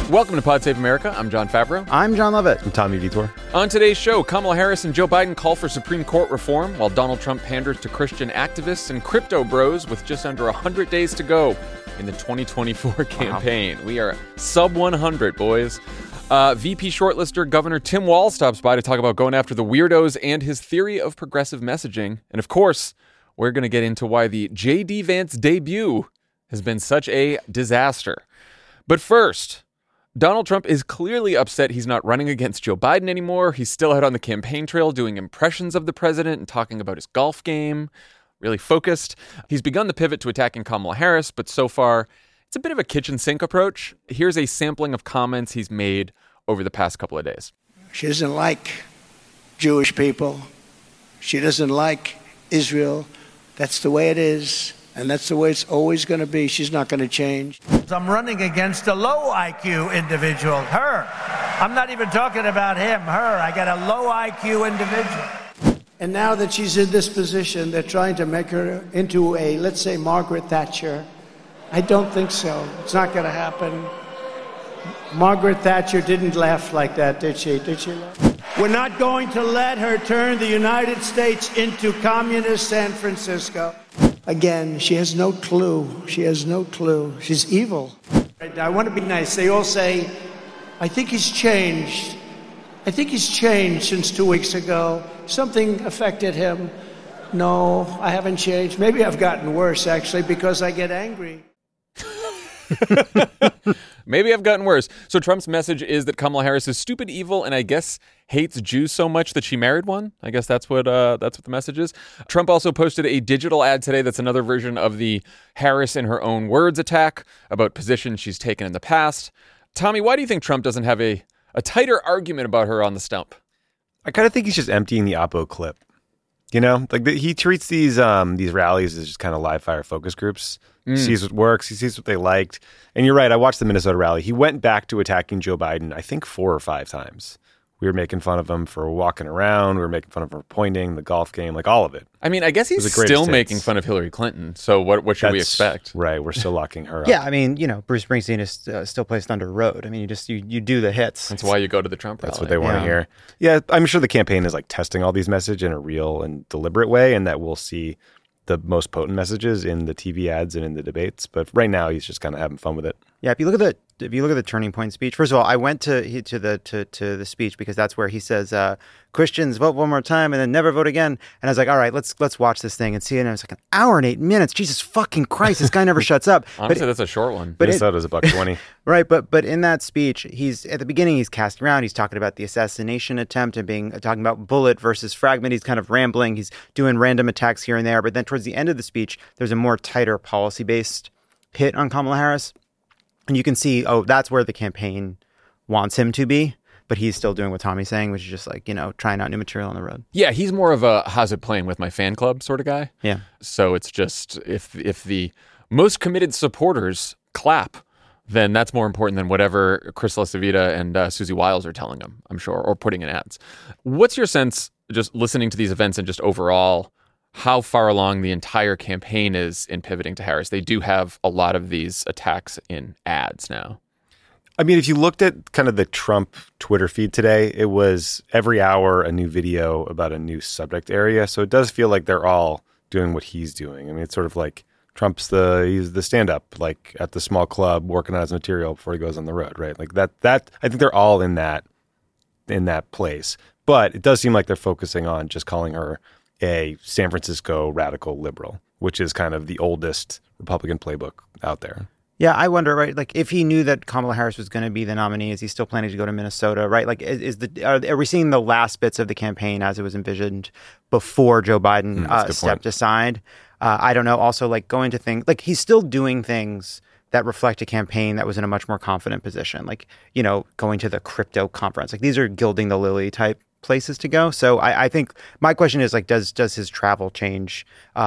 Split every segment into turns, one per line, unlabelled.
Welcome to Pod Save America. I'm John Favreau.
I'm John Lovett.
I'm Tommy Vitor.
On today's show, Kamala Harris and Joe Biden call for Supreme Court reform, while Donald Trump panders to Christian activists and crypto bros with just under 100 days to go in the 2024 campaign. Wow. We are sub 100, boys. VP shortlister Governor Tim Walz stops by to talk about going after the weirdos and his theory of progressive messaging. And of course, we're going to get into why the J.D. Vance debut has been such a disaster. But first, Donald Trump is clearly upset he's not running against Joe Biden anymore. He's still out on the campaign trail doing impressions of the president and talking about his golf game, really focused. He's begun the pivot to attacking Kamala Harris, but so far, it's a bit of a kitchen sink approach. Here's a sampling of comments he's made over the past couple of days.
She doesn't like Jewish people. She doesn't like Israel. That's the way it is. And that's the way it's always going to be. She's not going to change.
I'm running against a low IQ individual, her. I'm not even talking about him, her. I got a low IQ individual.
And now that she's in this position, they're trying to make her into a, let's say, Margaret Thatcher. I don't think so. It's not going to happen. Margaret Thatcher didn't laugh like that, did she? Did she laugh? We're not going to let her turn the United States into communist San Francisco. Again, she has no clue. She has no clue. She's evil. I want to be nice. They all say, I think he's changed. I think he's changed since 2 weeks ago. Something affected him. No, I haven't changed. Maybe I've gotten worse, actually, because I get angry.
Maybe I've gotten worse. So Trump's message is that Kamala Harris is stupid, evil, and I guess hates Jews so much that she married one. I guess that's what the message is. Trump also posted a digital ad today that's another version of the Harris in her own words attack about positions she's taken in the past. Tommy, why do you think Trump doesn't have a tighter argument about her on the stump?
I kind of think he's just emptying the Oppo clip. You know, like he treats these rallies as just kind of live fire focus groups. He sees what works. He sees what they liked. And you're right. I watched the Minnesota rally. He went back to attacking Joe Biden, I think 4 or 5 times. We were making fun of him for walking around. We were making fun of him for pointing, the golf game, like all of it.
I mean, I guess he's still making fun of Hillary Clinton. So what should we expect?
Right. We're still locking her up.
Yeah. I mean, Bruce Springsteen is still placed under road. I mean, you do the hits.
That's why you go to the Trump rally.
That's what they want to hear. Yeah. I'm sure the campaign is like testing all these messages in a real and deliberate way, and that we'll see the most potent messages in the TV ads and in the debates. But right now, he's just kind of having fun with it.
Yeah, if you look at the Turning Point speech, first of all, I went to the speech because that's where he says Christians vote one more time and then never vote again. And I was like, all right, let's watch this thing and see it. And it was like an hour and 8 minutes. Jesus fucking Christ, this guy never shuts up.
Honestly, that's a short one.
But Minnesota's $1.20.
Right, but in that speech, he's at the beginning he's casting around. He's talking about the assassination attempt and talking about bullet versus fragment. He's kind of rambling. He's doing random attacks here and there. But then towards the end of the speech, there's a more tighter policy based hit on Kamala Harris. And you can see, that's where the campaign wants him to be. But he's still doing what Tommy's saying, which is just like, trying out new material on the road.
Yeah, he's more of a how's it playing with my fan club sort of guy.
Yeah.
So it's just if the most committed supporters clap, then that's more important than whatever Chris LaCivita and Susie Wiles are telling him, I'm sure, or putting in ads. What's your sense, just listening to these events and just overall, how far along the entire campaign is in pivoting to Harris? They do have a lot of these attacks in ads now.
I mean, if you looked at kind of the Trump Twitter feed today, it was every hour a new video about a new subject area. So it does feel like they're all doing what he's doing. I mean, it's sort of like he's the stand-up, like at the small club working on his material before he goes on the road, right? Like that I think they're all in that place. But it does seem like they're focusing on just calling her a San Francisco radical liberal, which is kind of the oldest Republican playbook out there.
Yeah, I wonder, right? Like, if he knew that Kamala Harris was going to be the nominee, is he still planning to go to Minnesota, right? Like, are we seeing the last bits of the campaign as it was envisioned before Joe Biden stepped aside? I don't know. Also, like, going to things like he's still doing things that reflect a campaign that was in a much more confident position, like going to the crypto conference. Like, these are gilding the lily type places to go. So I think my question is, like, does his travel change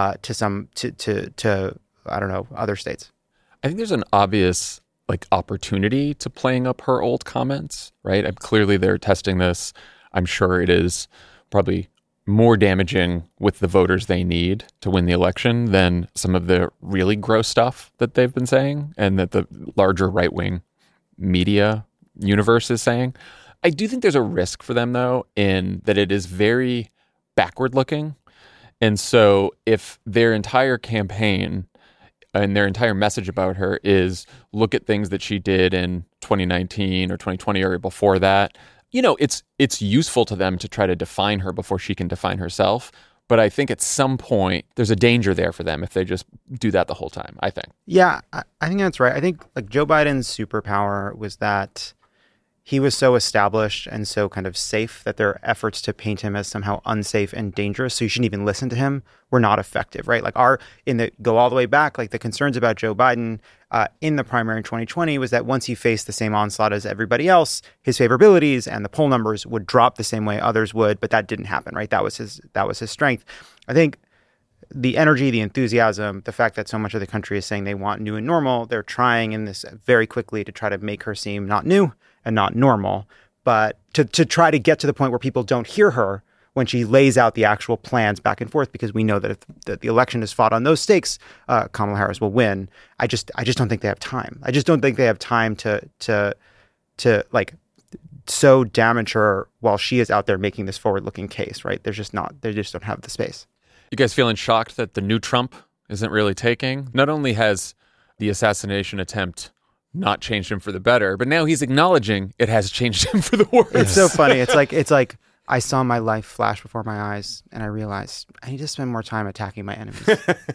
to I don't know, other states?
I think there's an obvious opportunity to playing up her old comments, right? And clearly they're testing this. I'm sure it is probably more damaging with the voters they need to win the election than some of the really gross stuff that they've been saying and that the larger right-wing media universe is saying. I do think there's a risk for them, though, in that it is very backward looking. And so if their entire campaign and their entire message about her is look at things that she did in 2019 or 2020 or before that, it's useful to them to try to define her before she can define herself. But I think at some point there's a danger there for them if they just do that the whole time, I think.
Yeah, I think that's right. I think like Joe Biden's superpower was that he was so established and so kind of safe that their efforts to paint him as somehow unsafe and dangerous, so you shouldn't even listen to him, were not effective, right? Like go all the way back, like the concerns about Joe Biden in the primary in 2020 was that once he faced the same onslaught as everybody else, his favorabilities and the poll numbers would drop the same way others would, but that didn't happen, right? That was his strength. I think the energy, the enthusiasm, the fact that so much of the country is saying they want new and normal, they're trying in this very quickly to try to make her seem not new and not normal, but to try to get to the point where people don't hear her when she lays out the actual plans back and forth, because we know that if the election is fought on those stakes, Kamala Harris will win. I just don't think they have time. I just don't think they have time to like so damage her while she is out there making this forward-looking case, right? They just don't have the space.
You guys feeling shocked that the new Trump isn't really taking? Not only has the assassination attempt not changed him for the better, but now he's acknowledging it has changed him for the worse.
It's so funny. It's like I saw my life flash before my eyes and I realized I need to spend more time attacking my enemies.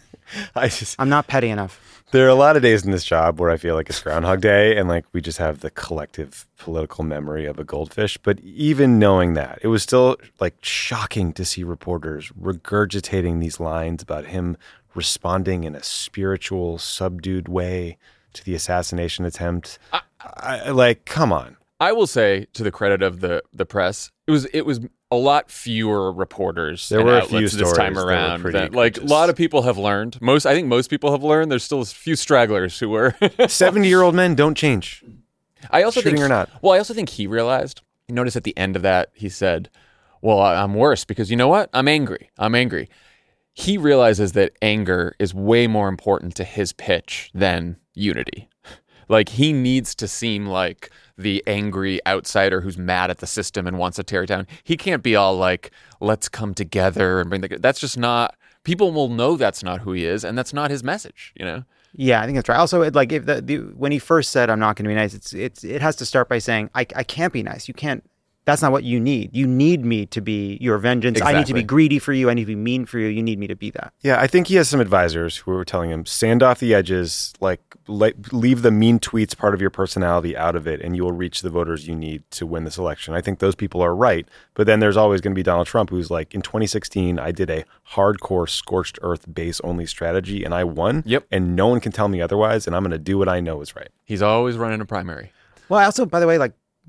I'm not petty enough.
There are a lot of days in this job where I feel like it's Groundhog Day and like we just have the collective political memory of a goldfish. But even knowing that, it was still like shocking to see reporters regurgitating these lines about him responding in a spiritual, subdued way to the assassination attempt. Like, come on.
I will say, to the credit of the press, it was a lot fewer reporters
there
and
were
outlets
a few
this time around. Like a lot of people have learned. I think most people have learned. There's still a few stragglers who were
70-year-old men don't change.
I also
shooting
think,
or not.
Well, I also think he realized. Notice at the end of that, he said, "Well, I'm worse because you know what? I'm angry. He realizes that anger is way more important to his pitch than unity. Like, he needs to seem like the angry outsider who's mad at the system and wants to tear it down. He can't be all like, let's come together and that's just not, people will know that's not who he is and that's not his message, you know?
Yeah, I think that's right. Also, if when he first said, I'm not going to be nice, it has to start by saying, I can't be nice. You can't. That's not what you need. You need me to be your vengeance.
Exactly.
I need to be greedy for you. I need to be mean for you. You need me to be that.
Yeah, I think he has some advisors who are telling him, sand off the edges, leave the mean tweets part of your personality out of it, and you will reach the voters you need to win this election. I think those people are right. But then there's always going to be Donald Trump, who's like, in 2016, I did a hardcore scorched earth base only strategy, and I won.
Yep.
And no one can tell me otherwise, and I'm going to do what I know is right.
He's always running a primary.
Well, also, by the way,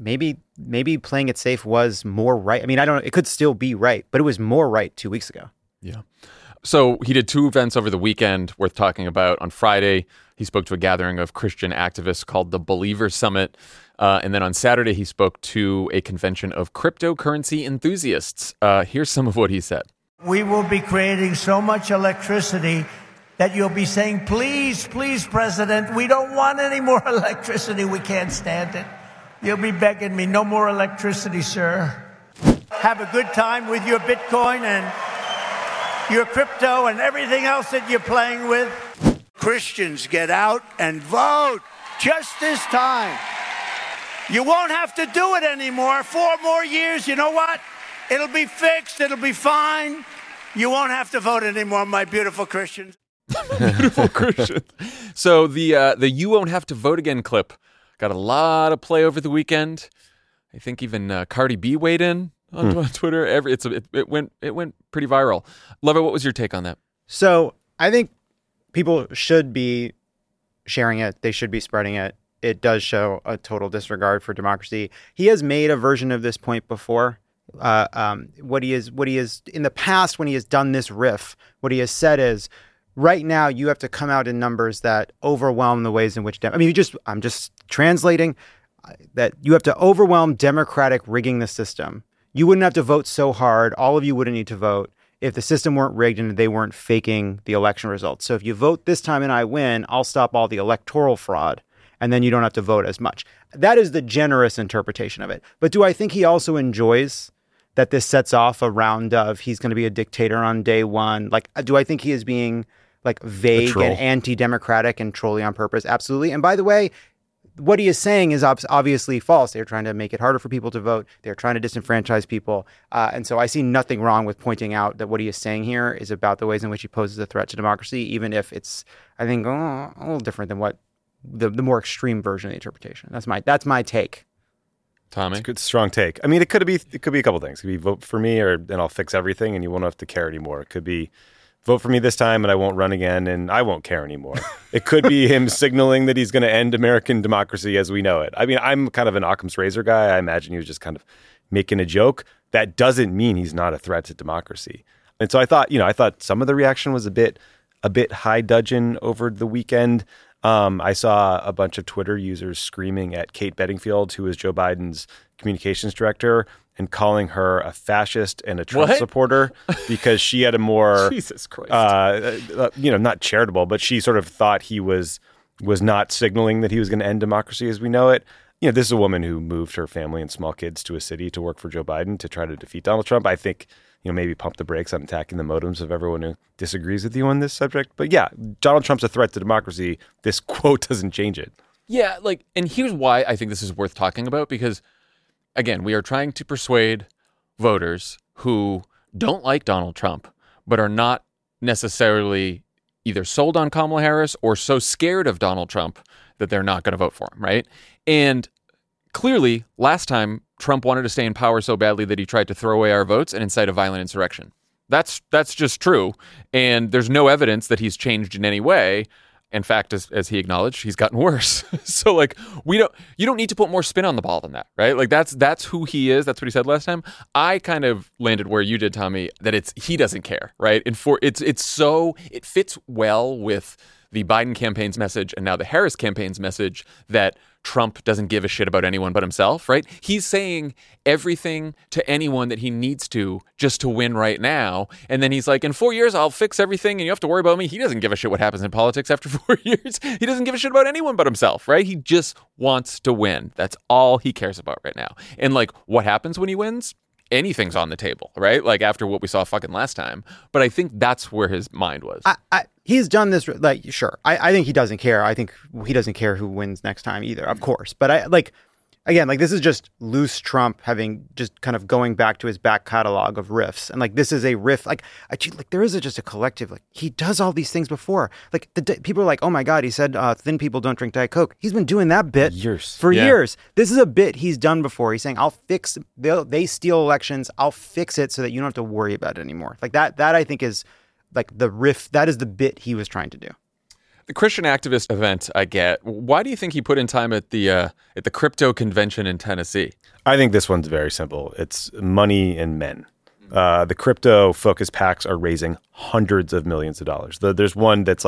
maybe playing it safe was more right. I mean, I don't know. It could still be right, but it was more right 2 weeks ago.
Yeah. So he did two events over the weekend worth talking about. On Friday, he spoke to a gathering of Christian activists called the Believer Summit. And then on Saturday, he spoke to a convention of cryptocurrency enthusiasts. Here's some of what he said.
We will be creating so much electricity that you'll be saying, please, please, President, we don't want any more electricity. We can't stand it. You'll be begging me, no more electricity, sir. Have a good time with your Bitcoin and your crypto and everything else that you're playing with. Christians, get out and vote just this time. You won't have to do it anymore. 4 more years, you know what? It'll be fixed. It'll be fine. You won't have to vote anymore, my beautiful Christians.
Beautiful Christians. So the You Won't Have to Vote Again clip got a lot of play over the weekend. I think even Cardi B weighed in on Twitter. It went pretty viral. Lover, what was your take on that?
So I think people should be sharing it. They should be spreading it. It does show a total disregard for democracy. He has made a version of this point before. What he is in the past when he has done this riff, what he has said is, right now, you have to come out in numbers that overwhelm the ways in which... I'm just translating that you have to overwhelm Democratic rigging the system. You wouldn't have to vote so hard. All of you wouldn't need to vote if the system weren't rigged and they weren't faking the election results. So if you vote this time and I win, I'll stop all the electoral fraud. and then you don't have to vote as much. That is the generous interpretation of it. But do I think he also enjoys that this sets off a round of he's going to be a dictator on day one? Like, do I think he is being like vague and anti-democratic and trolly on purpose? Absolutely. And by the way, what he is saying is obviously false. They're trying to make it harder for people to vote. They're trying to disenfranchise people. And so I see nothing wrong with pointing out that what he is saying here is about the ways in which he poses a threat to democracy, even if it's, I think, a little different than what the more extreme version of the interpretation. That's my take.
Tommy?
It's a good, strong take. I mean, it could be a couple things. It could be vote for me and I'll fix everything and you won't have to care anymore. It could be vote for me this time and I won't run again and I won't care anymore. It could be him signaling that he's going to end American democracy as we know it. I mean, I'm kind of an Occam's razor guy. I imagine he was just kind of making a joke. That doesn't mean he's not a threat to democracy. And so I thought some of the reaction was a bit high dudgeon over the weekend. I saw a bunch of Twitter users screaming at Kate Bedingfield, who is Joe Biden's communications director, and calling her a fascist and a Trump supporter because she had a more
Jesus Christ,
not charitable, but she sort of thought he was not signaling that he was going to end democracy as we know it. You know, this is a woman who moved her family and small kids to a city to work for Joe Biden to try to defeat Donald Trump. I think, maybe pump the brakes on attacking the motives of everyone who disagrees with you on this subject. But yeah, Donald Trump's a threat to democracy. This quote doesn't change it.
Yeah, and here's why I think this is worth talking about, because again, we are trying to persuade voters who don't like Donald Trump, but are not necessarily either sold on Kamala Harris or so scared of Donald Trump that they're not going to vote for him, right? And clearly, last time, Trump wanted to stay in power so badly that he tried to throw away our votes and incite a violent insurrection. That's just true. And there's no evidence that he's changed in any way. In fact, as he acknowledged, he's gotten worse. So you don't need to put more spin on the ball than that, right? Like that's who he is. That's what he said last time. I kind of landed where you did, Tommy, that he doesn't care, right? And it fits well with the Biden campaign's message and now the Harris campaign's message that Trump doesn't give a shit about anyone but himself, right? He's saying everything to anyone that he needs to just to win right now. And then he's like, in 4 years, I'll fix everything and you have to worry about me. He doesn't give a shit what happens in politics after 4 years. He doesn't give a shit about anyone but himself, right? He just wants to win. That's all he cares about right now. And what happens when he wins? Anything's on the table, right? Like after what we saw fucking last time. But I think that's where his mind was.
He's done this, sure. I think he doesn't care. I think he doesn't care who wins next time either, of course. But this is just loose Trump having just kind of going back to his back catalog of riffs. And this is a riff, there is just a collective, he does all these things before. People are like, oh my God, he said thin people don't drink Diet Coke. He's been doing that bit for years. This is a bit he's done before. He's saying, they steal elections. I'll fix it so that you don't have to worry about it anymore. That I think is the riff. That is the bit he was trying to do.
The Christian activist event, I get. Why do you think he put in time at the crypto convention in Tennessee?
I think this one's very simple. It's money and men. The crypto focus PACs are raising hundreds of millions of dollars. There's one that's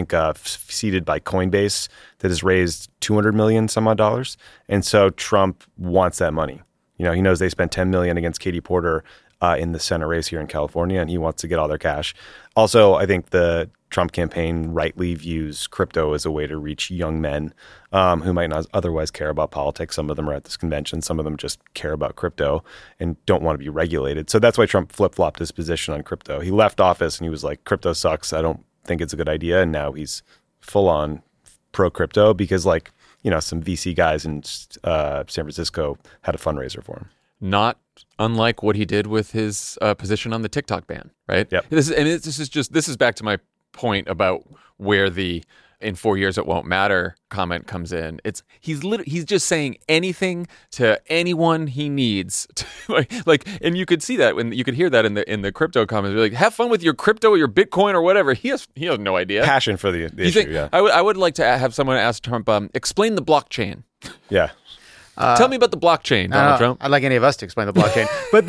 seeded by Coinbase that has raised $200 million some odd dollars. And so Trump wants that money. He knows they spent $10 million against Katie Porter in the Senate race here in California, and he wants to get all their cash. Also, I think the Trump campaign rightly views crypto as a way to reach young men who might not otherwise care about politics. Some of them are at this convention. Some of them just care about crypto and don't want to be regulated. So that's why Trump flip-flopped his position on crypto. He left office and he was like, crypto sucks. I don't think it's a good idea. And now he's full-on pro-crypto because some VC guys in San Francisco had a fundraiser for him.
Not unlike what he did with his position on the TikTok ban, right?
Yep.
This is back to my point about where the "in 4 years it won't matter" comment comes in. He's just saying anything to anyone he needs, and you could see that when you could hear that in the crypto comments. You're like, have fun with your crypto or your Bitcoin or whatever. He has no idea.
Passion for the issue. Yeah.
I would like to have someone ask Trump, explain the blockchain.
Yeah.
Tell me about the blockchain, Donald Trump.
I'd like any of us to explain the blockchain. But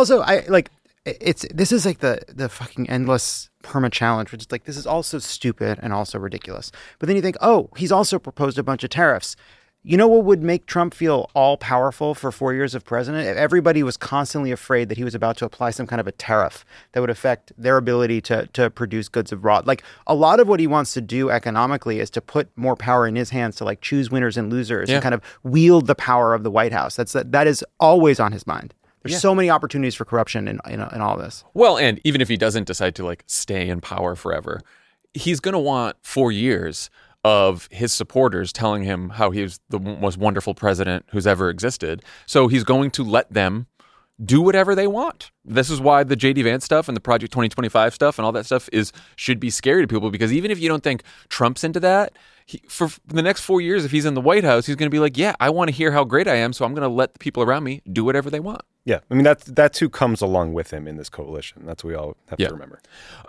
this is the fucking endless perma challenge, which is this is also stupid and also ridiculous. But then you think, he's also proposed a bunch of tariffs. You know what would make Trump feel all-powerful for 4 years of president? If everybody was constantly afraid that he was about to apply some kind of a tariff that would affect their ability to produce goods abroad. Like, a lot of what he wants to do economically is to put more power in his hands to, like, choose winners and losers and kind of wield the power of the White House. That is always on his mind. There's so many opportunities for corruption in all this.
Well, and even if he doesn't decide to, like, stay in power forever, he's going to want 4 years of his supporters telling him how he's the most wonderful president who's ever existed. So he's going to let them do whatever they want. This is why the J.D. Vance stuff and the Project 2025 stuff and all that stuff should be scary to people, because even if you don't think Trump's into that, for the next 4 years, if he's in the White House, he's going to be like, yeah, I want to hear how great I am, so I'm going to let the people around me do whatever they want.
Yeah, I mean, that's who comes along with him in this coalition. That's what we all have to remember.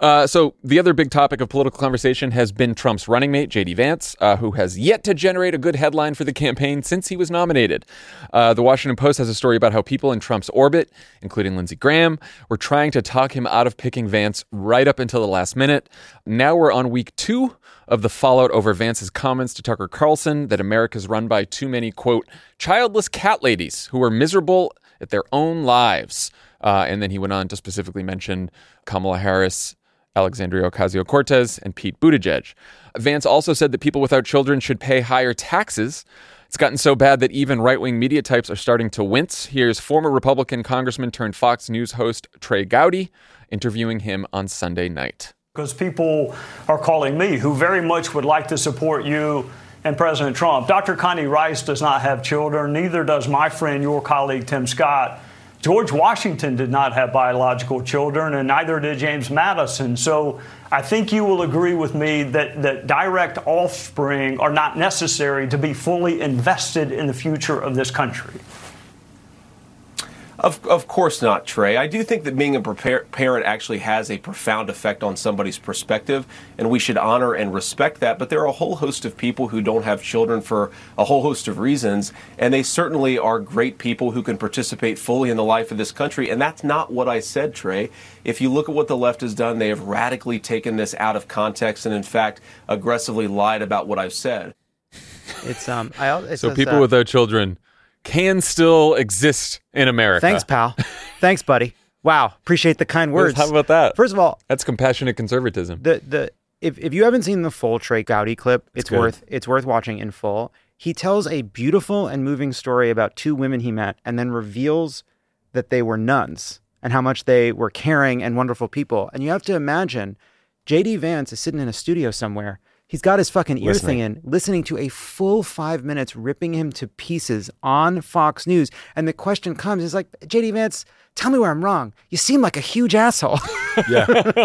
So the other big topic of political conversation has been Trump's running mate, J.D. Vance, who has yet to generate a good headline for the campaign since he was nominated. The Washington Post has a story about how people in Trump's orbit, including Lindsey Graham, were trying to talk him out of picking Vance right up until the last minute. Now we're on week 2 of the fallout over Vance's comments to Tucker Carlson that America's run by too many, quote, childless cat ladies who are miserable at their own lives. And then he went on to specifically mention Kamala Harris, Alexandria Ocasio-Cortez, and Pete Buttigieg. Vance also said that people without children should pay higher taxes. It's gotten so bad that even right-wing media types are starting to wince. Here's former Republican congressman turned Fox News host Trey Gowdy interviewing him on Sunday night.
Because people are calling me who very much would like to support you and President Trump. Dr. Connie Rice does not have children. Neither does my friend, your colleague, Tim Scott. George Washington did not have biological children, and neither did James Madison. So I think you will agree with me that direct offspring are not necessary to be fully invested in the future of this country.
Of course not, Trey. I do think that being a parent actually has a profound effect on somebody's perspective, and we should honor and respect that. But there are a whole host of people who don't have children for a whole host of reasons, and they certainly are great people who can participate fully in the life of this country. And that's not what I said, Trey. If you look at what the left has done, they have radically taken this out of context and, in fact, aggressively lied about what I've said.
So people without children can still exist in America.
Thanks, pal. Thanks, buddy. Wow. Appreciate the kind words.
How about that?
First of all,
that's compassionate conservatism.
If you haven't seen the full Trey Gowdy clip, it's worth watching in full. He tells a beautiful and moving story about 2 women he met and then reveals that they were nuns and how much they were caring and wonderful people. And you have to imagine J.D. Vance is sitting in a studio somewhere. He's got his fucking ear thing in, listening to a full 5 minutes, ripping him to pieces on Fox News. And the question comes, is like, J.D. Vance, tell me where I'm wrong. You seem like a huge asshole.
Yeah.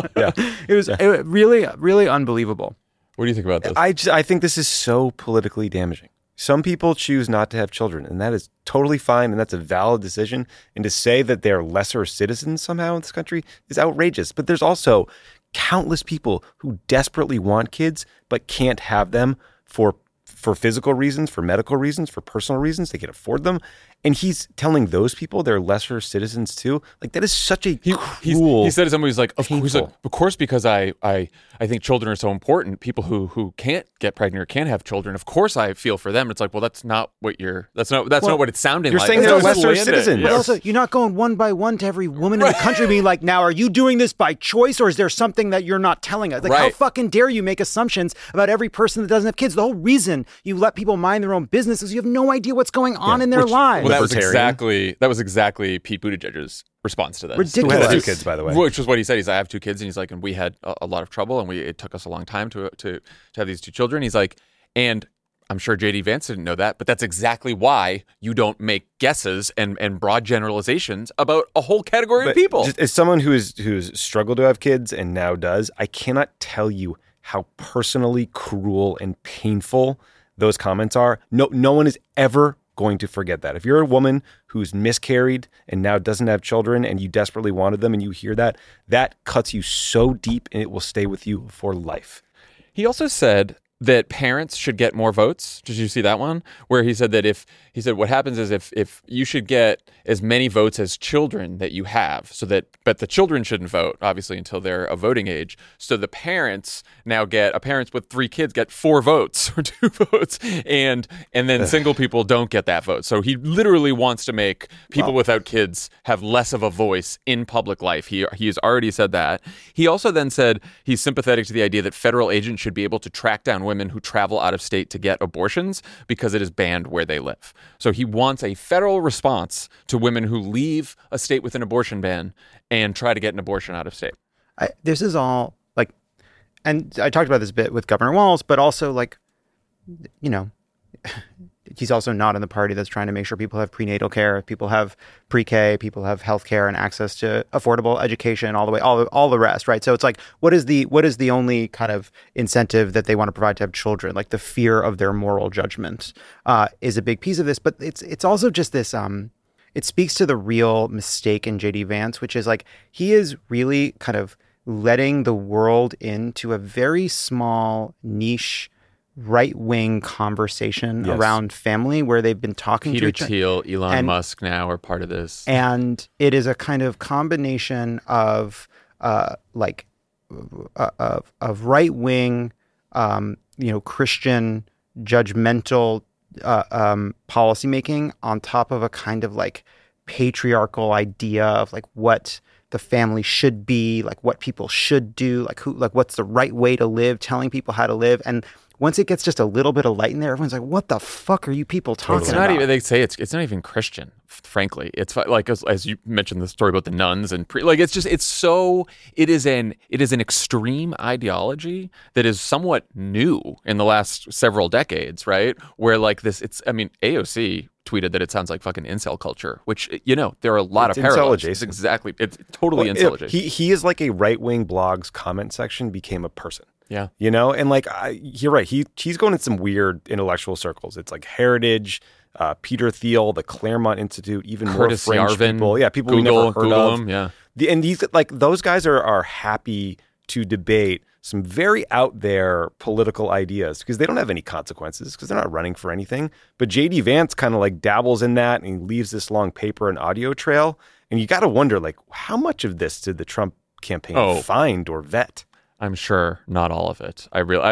It was really, really unbelievable.
What do you think about this?
I think this is so politically damaging. Some people choose not to have children, and that is totally fine, and that's a valid decision. And to say that they're lesser citizens somehow in this country is outrageous. But there's also countless people who desperately want kids but can't have them for physical reasons, for medical reasons, for personal reasons. They can't afford them. And he's telling those people they're lesser citizens too. Like, that is such a cruel.
He said to somebody who's like, of course, because I think children are so important. People who can't get pregnant or can't have children, of course I feel for them. It's like, well, that's not what it's sounding
like.
You're
saying they're lesser citizens.
But also, you're not going one by one to every woman in the country being like, now, are you doing this by choice, or is there something that you're not telling us? Like, how fucking dare you make assumptions about every person that doesn't have kids? The whole reason you let people mind their own business is you have no idea what's going on in their lives.
Well, that was exactly Pete Buttigieg's response to this.
Ridiculous.
Who had 2 kids, by the way.
Which was what he said. He's like, I have 2 kids, and he's like, and we had a lot of trouble, and it took us a long time to have these 2 children. He's like, and I'm sure J.D. Vance didn't know that, but that's exactly why you don't make guesses and broad generalizations about a whole category of people.
As someone who's struggled to have kids and now does, I cannot tell you how personally cruel and painful those comments are. No one is ever going to forget that. If you're a woman who's miscarried and now doesn't have children and you desperately wanted them and you hear that cuts you so deep and it will stay with you for life.
He also said that parents should get more votes. Did you see that one? Where he said that what happens is if you should get as many votes as children that you have, but the children shouldn't vote, obviously, until they're of voting age. So the parents now parents with 3 kids get 4 votes or 2 votes, and then single people don't get that vote. So he literally wants to make people without kids have less of a voice in public life. He has already said that. He also then said he's sympathetic to the idea that federal agents should be able to track down women who travel out of state to get abortions because it is banned where they live. So he wants a federal response to women who leave a state with an abortion ban and try to get an abortion out of state.
This is all like, and I talked about this a bit with Governor Walz, but also like, you know, he's also not in the party that's trying to make sure people have prenatal care, people have pre-K, people have health care and access to affordable education, all the rest, right? So it's like, what is the only kind of incentive that they want to provide to have children? Like the fear of their moral judgment is a big piece of this, but it's also just this. It speaks to the real mistake in J.D. Vance, which is like he is really kind of letting the world into a very small niche right-wing conversation around family where they've been talking
Peter
to each other.
Thiel, Elon Musk now are part of this.
And it is a kind of combination of right-wing, Christian judgmental policymaking on top of a kind of like patriarchal idea of like what the family should be, like what people should do, like what's the right way to live, telling people how to live. And once it gets just a little bit of light in there, everyone's like, what the fuck are you people talking about?
They say it's not even Christian, frankly. It's like, as you mentioned the story about the nuns and it is an extreme ideology that is somewhat new in the last several decades, right? Where like this, AOC tweeted that it sounds like fucking incel culture, which, there are a lot of parallels. It's totally incel adjacent.
He is like a right-wing blog's comment section became a person.
Yeah.
And like, you're right. He's going in some weird intellectual circles. It's like Heritage, Peter Thiel, the Claremont Institute, even
Curtis
more French
Yarvin,
people. Yeah, people we never heard of.
Him, yeah.
And these, like, those guys are happy to debate some very out there political ideas because they don't have any consequences because they're not running for anything. But J.D. Vance kind of like dabbles in that and he leaves this long paper and audio trail. And you got to wonder, like, how much of this did the Trump campaign find or vet?
I'm sure not all of it.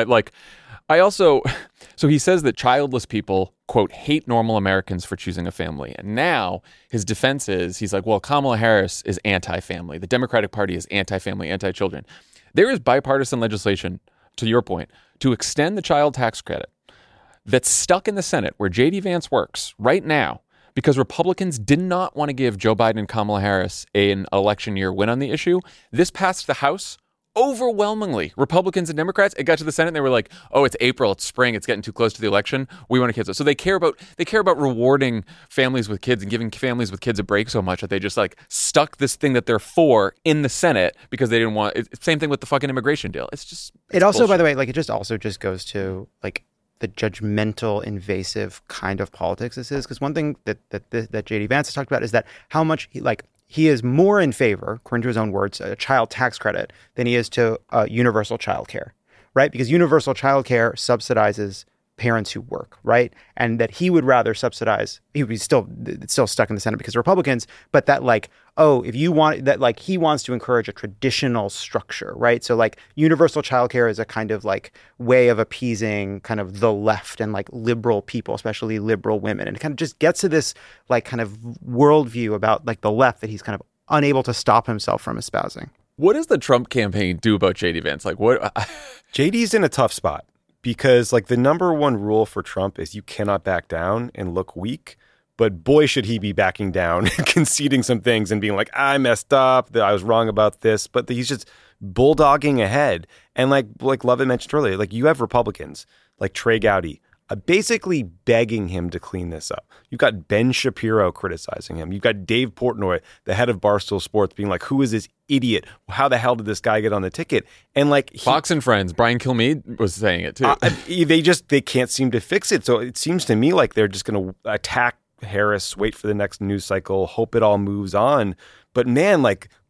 So he says that childless people, quote, hate normal Americans for choosing a family. And now his defense is, he's like, well, Kamala Harris is anti-family. The Democratic Party is anti-family, anti-children. There is bipartisan legislation, to your point, to extend the child tax credit that's stuck in the Senate where J.D. Vance works right now because Republicans did not want to give Joe Biden and Kamala Harris an election year win on the issue. This passed the House overwhelmingly. Republicans and Democrats, it got to the Senate and they were like, oh, it's April, it's spring, it's getting too close to the election. We want to cancel. So they care about rewarding families with kids and giving families with kids a break so much that they just like stuck this thing that they're for in the Senate because they didn't want it. Same thing with the fucking immigration deal. It's
also,
bullshit.
by the way, like it just goes to like the judgmental, invasive kind of politics this is. Because one thing that J.D. Vance has talked about is that how much he is more in favor, according to his own words, a child tax credit than he is to universal child care, right? Because universal child care subsidizes parents who work, right? And that he would rather subsidize, he would be still stuck in the Senate because of Republicans, but that like, if you want that, like he wants to encourage a traditional structure, right? So like universal childcare is a kind of like way of appeasing kind of the left and like liberal people, especially liberal women. And it kind of just gets to this like kind of worldview about like the left that he's kind of unable to stop himself from espousing.
What does the Trump campaign do about J.D. Vance? Like what?
JD's in a tough spot. Because like the number one rule for Trump is you cannot back down and look weak. But boy, should he be backing down and conceding some things and being like, I messed up, that I was wrong about this. But he's just bulldogging ahead. And like Lovett mentioned earlier, like you have Republicans like Trey Gowdy basically begging him to clean this up. You've got Ben Shapiro criticizing him. You've got Dave Portnoy, the head of Barstool Sports, being like, who is this idiot? How the hell did this guy get on the ticket? And like
Fox and Friends, Brian Kilmeade was saying it too.
They can't seem to fix it. So it seems to me like they're just going to attack Harris, wait for the next news cycle, hope it all moves on. But man, like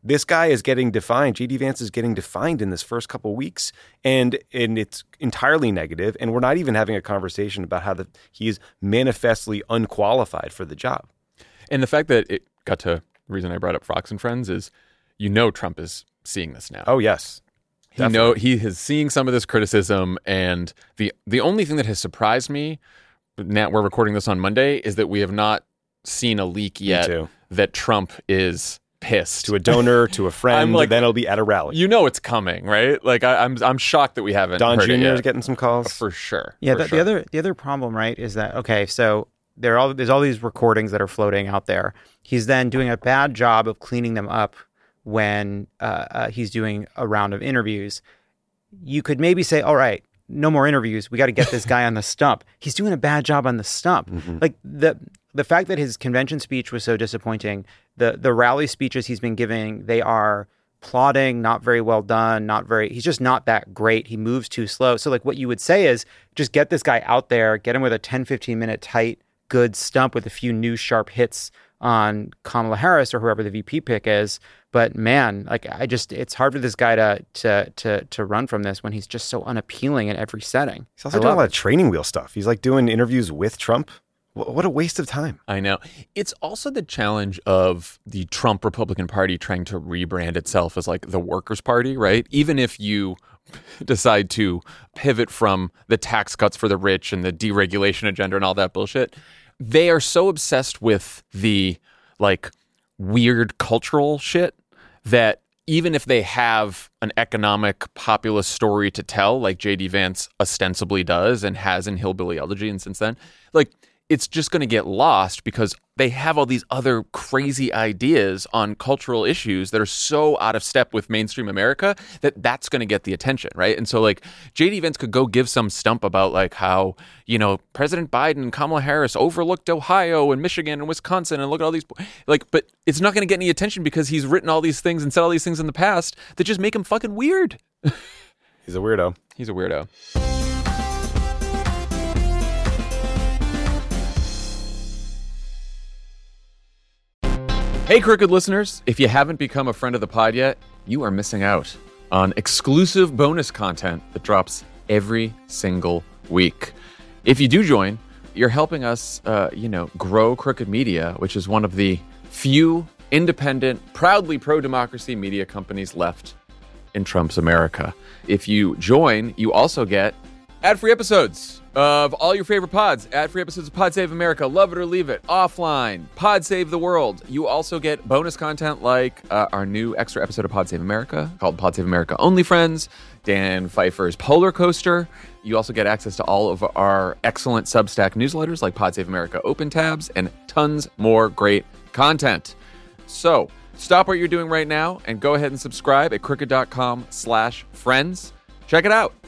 this guy is getting defined. J.D. Vance is getting defined in this first couple of weeks, and it's entirely negative. And we're not even having a conversation about how he is manifestly unqualified for the job.
And the fact that it got to the reason I brought up Fox and Friends is, Trump is seeing this now.
Oh yes,
he is seeing some of this criticism, and the only thing that has surprised me, now we're recording this on Monday, is that we have not seen a leak yet that Trump is pissed
to a donor, to a friend, then it'll be at a rally.
It's coming, right? Like I'm shocked that we haven't.
Don
heard
Jr.
it yet.
is getting some calls
for sure.
Yeah,
for sure.
the other problem, right, is that so there's all these recordings that are floating out there. He's then doing a bad job of cleaning them up when he's doing a round of interviews. You could maybe say, all right, no more interviews. We got to get this guy on the stump. He's doing a bad job on the stump. Mm-hmm. Like the fact that his convention speech was so disappointing, the rally speeches he's been giving, they are plodding, not very well done, he's just not that great. He moves too slow. So like what you would say is just get this guy out there, get him with a 10, 15 minute tight, good stump with a few new sharp hits on Kamala Harris or whoever the VP pick is. But man, like it's hard for this guy to run from this when he's just so unappealing in every setting.
He's also doing a lot of training wheel stuff. He's like doing interviews with Trump. What a waste of time.
I know. It's also the challenge of the Trump Republican Party trying to rebrand itself as like the Workers' Party, right? Even if you decide to pivot from the tax cuts for the rich and the deregulation agenda and all that bullshit, they are so obsessed with the like weird cultural shit that even if they have an economic populist story to tell, like J.D. Vance ostensibly does and has in Hillbilly Elegy and since then, like it's just going to get lost because they have all these other crazy ideas on cultural issues that are so out of step with mainstream America that that's going to get the attention, right? And so like J.D. Vance could go give some stump about like how, President Biden and Kamala Harris overlooked Ohio and Michigan and Wisconsin and look at all these, but it's not going to get any attention because he's written all these things and said all these things in the past that just make him fucking weird.
He's a weirdo.
He's a weirdo. Hey, Crooked listeners, if you haven't become a friend of the pod yet, you are missing out on exclusive bonus content that drops every single week. If you do join, you're helping us, grow Crooked Media, which is one of the few independent, proudly pro-democracy media companies left in Trump's America. If you join, you also get ad-free episodes of all your favorite pods, ad-free episodes of Pod Save America, Love It or Leave It, Offline, Pod Save the World. You also get bonus content like our new extra episode of Pod Save America called Pod Save America Only Friends, Dan Pfeiffer's Polar Coaster. You also get access to all of our excellent Substack newsletters like Pod Save America Open Tabs and tons more great content. So stop what you're doing right now and go ahead and subscribe at crooked.com/friends. Check it out.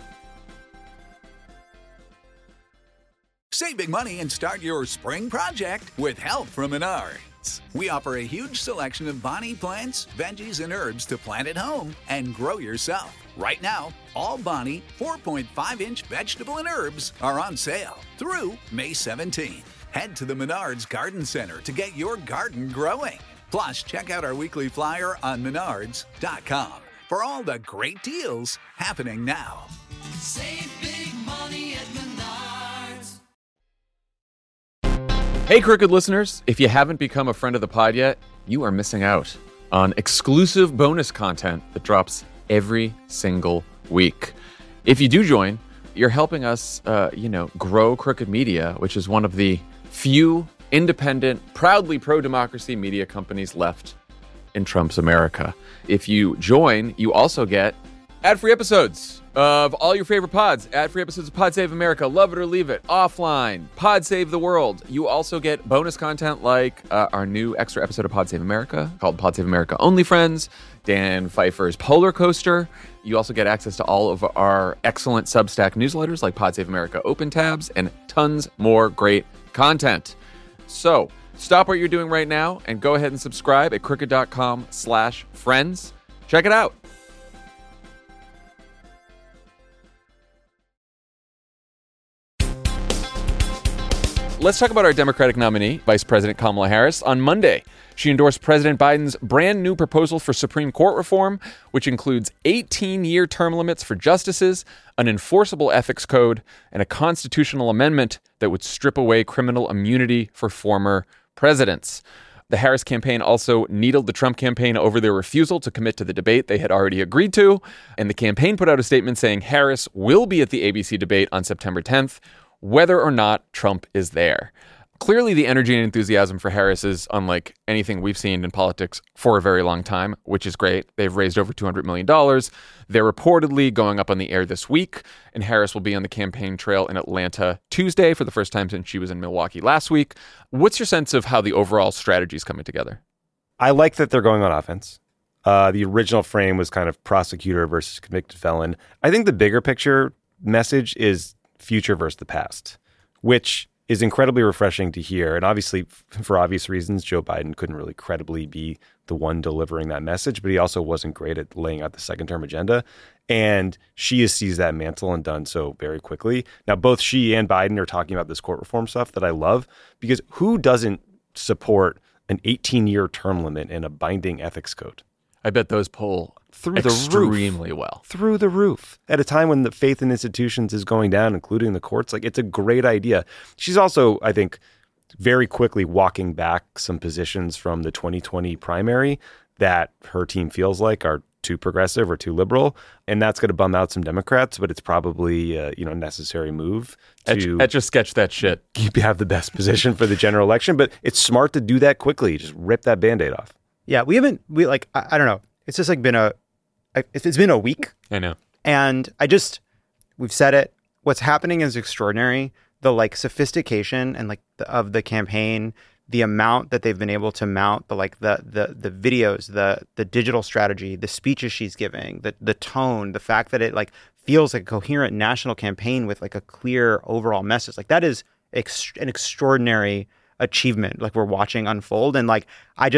Save big money and start your spring project with help from Menards. We offer a huge selection of Bonnie plants, veggies, and herbs to plant at home and grow yourself. Right now, all Bonnie 4.5-inch vegetable and herbs are on sale through May 17th. Head to the Menards Garden Center to get your garden growing. Plus, check out our weekly flyer on menards.com for all the great deals happening now.
Save big money at Menards.
Hey, Crooked listeners, if you haven't become a friend of the pod yet, you are missing out on exclusive bonus content that drops every single week. If you do join, you're helping us, grow Crooked Media, which is one of the few independent, proudly pro-democracy media companies left in Trump's America. If you join, you also get ad-free episodes of all your favorite pods, ad-free episodes of Pod Save America, Love It or Leave It, Offline, Pod Save the World. You also get bonus content like our new extra episode of Pod Save America called Pod Save America Only Friends, Dan Pfeiffer's Polar Coaster. You also get access to all of our excellent Substack newsletters like Pod Save America Open Tabs and tons more great content. So stop what you're doing right now and go ahead and subscribe at crooked.com/friends. Check it out. Let's talk about our Democratic nominee, Vice President Kamala Harris. On Monday, she endorsed President Biden's brand new proposal for Supreme Court reform, which includes 18-year term limits for justices, an enforceable ethics code, and a constitutional amendment that would strip away criminal immunity for former presidents. The Harris campaign also needled the Trump campaign over their refusal to commit to the debate they had already agreed to, and the campaign put out a statement saying Harris will be at the ABC debate on September 10th, whether or not Trump is there. Clearly, the energy and enthusiasm for Harris is unlike anything we've seen in politics for a very long time, which is great. They've raised over $200 million. They're reportedly going up on the air this week, and Harris will be on the campaign trail in Atlanta Tuesday for the first time since she was in Milwaukee last week. What's your sense of how the overall strategy is coming together?
I like that they're going on offense. The original frame was kind of prosecutor versus convicted felon. I think the bigger picture message is future versus the past, which is incredibly refreshing to hear. And obviously, for obvious reasons, Joe Biden couldn't really credibly be the one delivering that message, but he also wasn't great at laying out the second-term agenda. And she has seized that mantle and done so very quickly. Now, both she and Biden are talking about this court reform stuff that I love, because who doesn't support an 18-year term limit and a binding ethics code?
I bet those poll extremely well.
Through the roof. At a time when the faith in institutions is going down, including the courts, like, it's a great idea. She's also, I think, very quickly walking back some positions from the 2020 primary that her team feels like are too progressive or too liberal. And that's going to bum out some Democrats, but it's probably a necessary move to
Etch a sketch that shit.
Have the best position for the general election. But it's smart to do that quickly. Just rip that Band-Aid off. Yeah,
I don't know. It's just like it's been a week.
I know.
And we've said it. What's happening is extraordinary. The sophistication and of the campaign, the amount that they've been able to mount, the videos, the digital strategy, the speeches she's giving, the tone, the fact that it feels like a coherent national campaign with a clear overall message. That is an extraordinary achievement. We're watching unfold. And I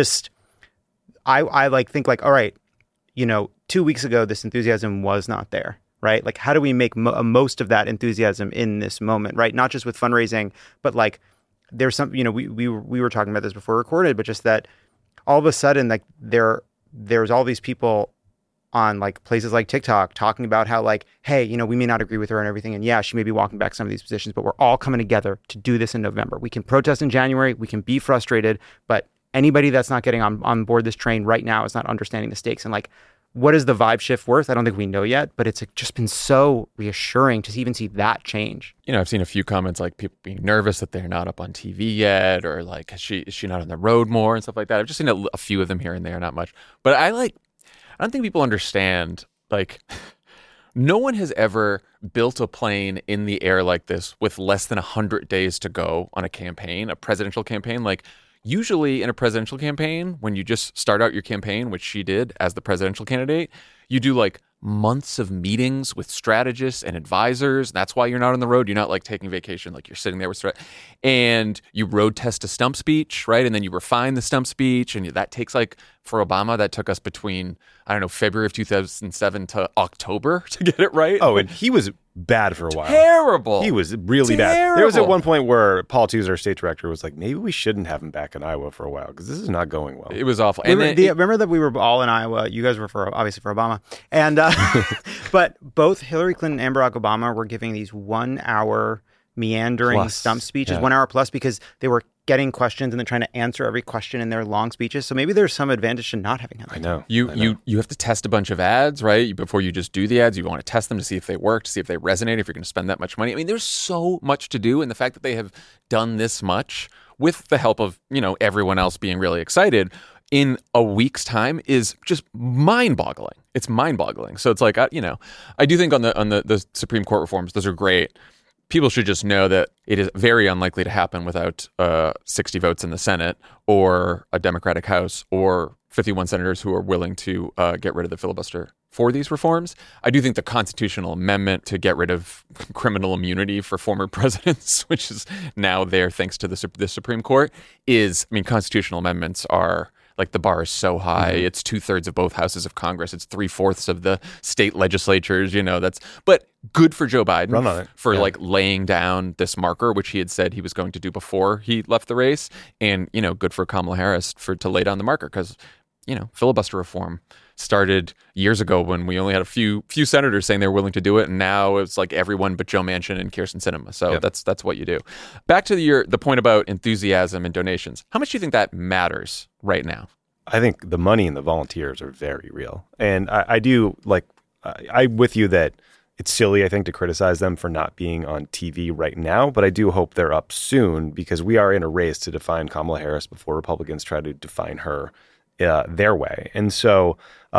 think all right, 2 weeks ago, this enthusiasm was not there, right? How do we make most of that enthusiasm in this moment, right? Not just with fundraising, but there's some, we were talking about this before we recorded, but just that all of a sudden, there's all these people on places like TikTok talking about how hey, we may not agree with her and everything. And yeah, she may be walking back some of these positions, but we're all coming together to do this in November. We can protest in January. We can be frustrated, but anybody that's not getting on board this train right now is not understanding the stakes. And what is the vibe shift worth? I don't think we know yet, but it's just been so reassuring to even see that change.
I've seen a few comments people being nervous that they're not up on TV yet, or is she not on the road more and stuff like that. I've just seen a few of them here and there, not much. But I don't think people understand, no one has ever built a plane in the air like this with less than 100 days to go on a campaign, a presidential campaign. Usually in a presidential campaign, when you just start out your campaign, which she did as the presidential candidate, you do months of meetings with strategists and advisors. That's why you're not on the road. You're not taking vacation. You're sitting there with and you road test a stump speech, right? And then you refine the stump speech. And that takes for Obama, that took us between, February of 2007 to October to get it right.
Oh, and he was bad for a while.
Terrible.
He was really bad. There was at one point where Paul Tooze, our state director, was maybe we shouldn't have him back in Iowa for a while because this is not going well.
It was awful.
Remember that we were all in Iowa. You guys were obviously for Obama. And but both Hillary Clinton and Barack Obama were giving these 1 hour meandering stump speeches, 1 hour plus, because they were getting questions and then trying to answer every question in their long speeches. So maybe there's some advantage to not having them.
I know.
You have to test a bunch of ads, right? Before you just do the ads, you want to test them to see if they work, to see if they resonate, if you're going to spend that much money. There's so much to do. And the fact that they have done this much with the help of, everyone else being really excited in a week's time is just mind-boggling. It's mind-boggling. So it's I do think on the Supreme Court reforms, those are great. People should just know that it is very unlikely to happen without 60 votes in the Senate or a Democratic House or 51 senators who are willing to get rid of the filibuster for these reforms. I do think the constitutional amendment to get rid of criminal immunity for former presidents, which is now there thanks to the Supreme Court, constitutional amendments are Like the bar is so high. It's 2/3 of both houses of Congress. It's 3/4 of the state legislatures. But good for Joe Biden for like laying down this marker, which he had said he was going to do before he left the race. And, good for Kamala Harris to lay down the marker because, filibuster reform started years ago when we only had a few senators saying they were willing to do it, and now it's like everyone but Joe Manchin and Kyrsten Sinema. So that's what you do. Back to the point about enthusiasm and donations. How much do you think that matters right now?
I think the money and the volunteers are very real, and I do I'm with you that it's silly, I think, to criticize them for not being on TV right now, but I do hope they're up soon because we are in a race to define Kamala Harris before Republicans try to define her their way. And so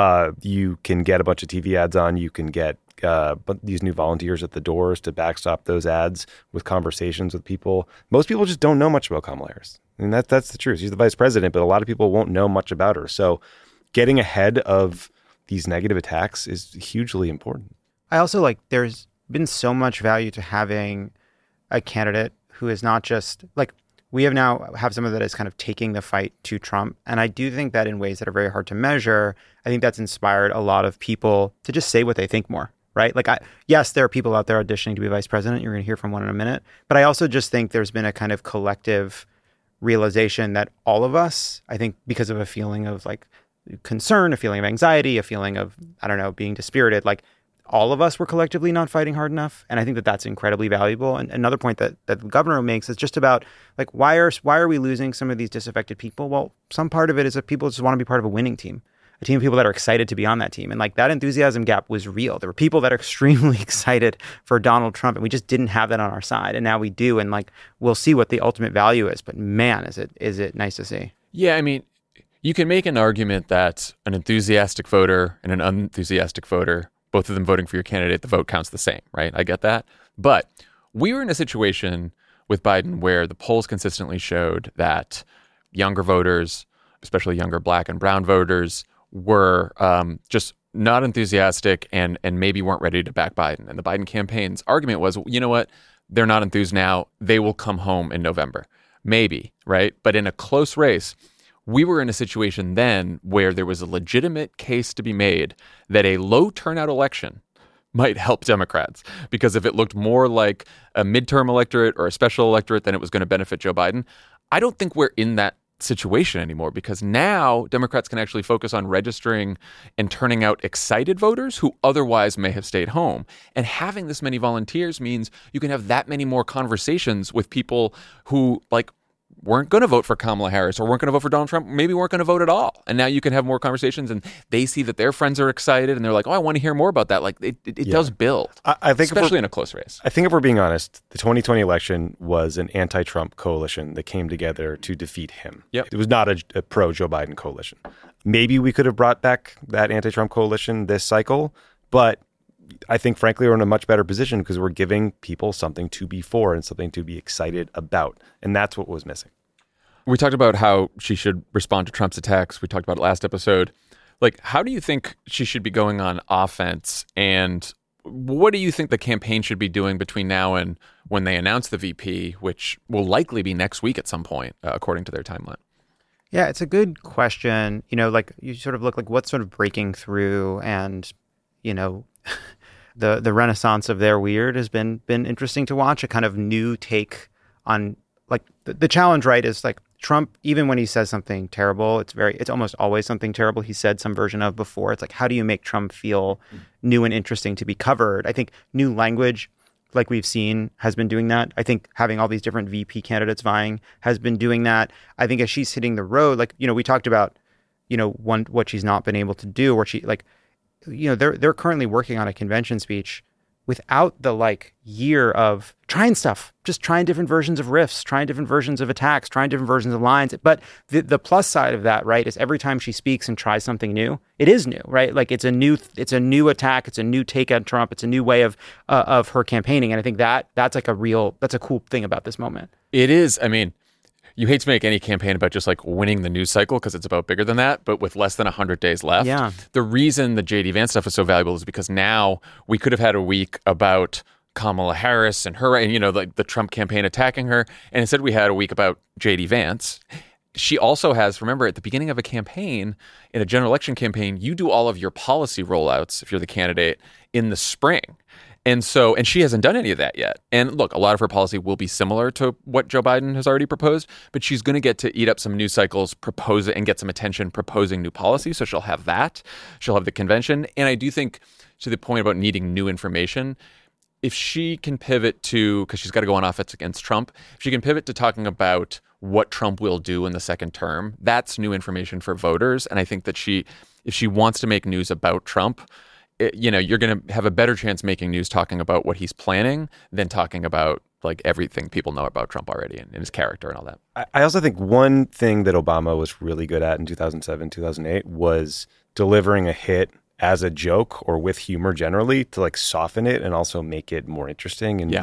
you can get a bunch of TV ads on, you can get these new volunteers at the doors to backstop those ads with conversations with people. Most people just don't know much about Kamala Harris. I mean, that's the truth. She's the vice president, but a lot of people won't know much about her. So getting ahead of these negative attacks is hugely important.
I also there's been so much value to having a candidate who is not just we have someone that is kind of taking the fight to Trump. And I do think that in ways that are very hard to measure, I think that's inspired a lot of people to just say what they think more, right? Yes, there are people out there auditioning to be vice president. You're going to hear from one in a minute. But I also just think there's been a kind of collective realization that all of us, I think because of a feeling of concern, a feeling of anxiety, a feeling of, being dispirited, all of us were collectively not fighting hard enough. And I think that that's incredibly valuable. And another point that the governor makes is just about why are we losing some of these disaffected people? Well, some part of it is that people just want to be part of a winning team, a team of people that are excited to be on that team. And that enthusiasm gap was real. There were people that are extremely excited for Donald Trump, and we just didn't have that on our side. And now we do. And we'll see what the ultimate value is. But man, is it nice to see.
Yeah, I mean, you can make an argument that an enthusiastic voter and an unenthusiastic voter, both of them voting for your candidate, the vote counts the same, right? I get that. But we were in a situation with Biden where the polls consistently showed that younger voters, especially younger Black and brown voters, were just not enthusiastic and maybe weren't ready to back Biden. And the Biden campaign's argument was, you know what? They're not enthused now. They will come home in November. Maybe, right? But in a close race, we were in a situation then where there was a legitimate case to be made that a low turnout election might help Democrats, because if it looked more like a midterm electorate or a special electorate, then it was going to benefit Joe Biden. I don't think we're in that situation anymore, because now Democrats can actually focus on registering and turning out excited voters who otherwise may have stayed home. And having this many volunteers means you can have that many more conversations with people who weren't going to vote for Kamala Harris or weren't going to vote for Donald Trump, maybe weren't going to vote at all. And now you can have more conversations, and they see that their friends are excited and they're like, oh, I want to hear more about that. It does build,
I think,
especially in a close race.
I think if we're being honest, the 2020 election was an anti-Trump coalition that came together to defeat him.
Yep.
It was not a pro-Joe Biden coalition. Maybe we could have brought back that anti-Trump coalition this cycle, but I think, frankly, we're in a much better position because we're giving people something to be for and something to be excited about. And that's what was missing.
We talked about how she should respond to Trump's attacks. We talked about it last episode. How do you think she should be going on offense? And what do you think the campaign should be doing between now and when they announce the VP, which will likely be next week at some point, according to their timeline?
Yeah, it's a good question. You sort of look what's sort of breaking through, and, the renaissance of their weird has been interesting to watch. A kind of new take on the challenge, right, is Trump, even when he says something terrible, it's almost always something terrible he said some version of before. It's how do you make Trump feel new and interesting to be covered? I think new language, like we've seen, has been doing that. I think having all these different VP candidates vying has been doing that. I think as she's hitting the road, we talked about, what she's not been able to do, or she they're currently working on a convention speech without the year of trying stuff, just trying different versions of riffs, trying different versions of attacks, trying different versions of lines. But the plus side of that, right, is every time she speaks and tries something new, it is new, right? It's a new attack, it's a new take on Trump, it's a new way of her campaigning. And I think that's a cool thing about this moment.
It is. I mean, you hate to make any campaign about just winning the news cycle because it's about bigger than that, but with less than 100 days left.
Yeah.
The reason the J.D. Vance stuff is so valuable is because now we could have had a week about Kamala Harris and her, and the Trump campaign attacking her, and instead we had a week about J.D. Vance. she also has, remember, at the beginning of a campaign, in a general election campaign, you do all of your policy rollouts, if you're the candidate, in the spring. And she hasn't done any of that yet. And look, a lot of her policy will be similar to what Joe Biden has already proposed, but she's going to get to eat up some news cycles, propose it, and get some attention proposing new policy. So she'll have that. She'll have the convention. And I do think, to the point about needing new information, if she can pivot to, because she's got to go on offense against Trump, if she can pivot to talking about what Trump will do in the second term, that's new information for voters. And I think that if she wants to make news about Trump, you're going to have a better chance making news talking about what he's planning than talking about like everything people know about Trump already and his character and all that.
I also think one thing that Obama was really good at in 2007, 2008 was delivering a hit as a joke or with humor generally to like soften it and also make it more interesting. And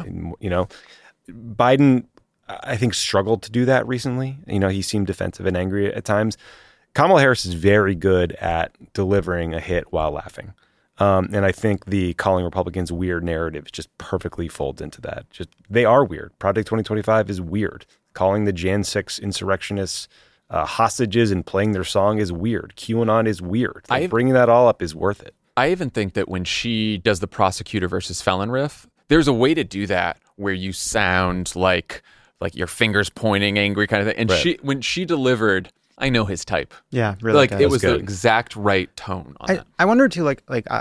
Biden, I think, struggled to do that recently. He seemed defensive and angry at times. Kamala Harris is very good at delivering a hit while laughing. And I think the calling Republicans weird narrative just perfectly folds into that. They are weird. Project 2025 is weird. Calling the Jan 6 insurrectionists hostages and playing their song is weird. QAnon is weird. Bringing that all up is worth it.
I even think that when she does the prosecutor versus felon riff, there's a way to do that where you sound like your fingers pointing, angry kind of thing. And
right.
when she delivered, I know his type.
Yeah, really.
Like it was the exact right tone on that.
I wonder too,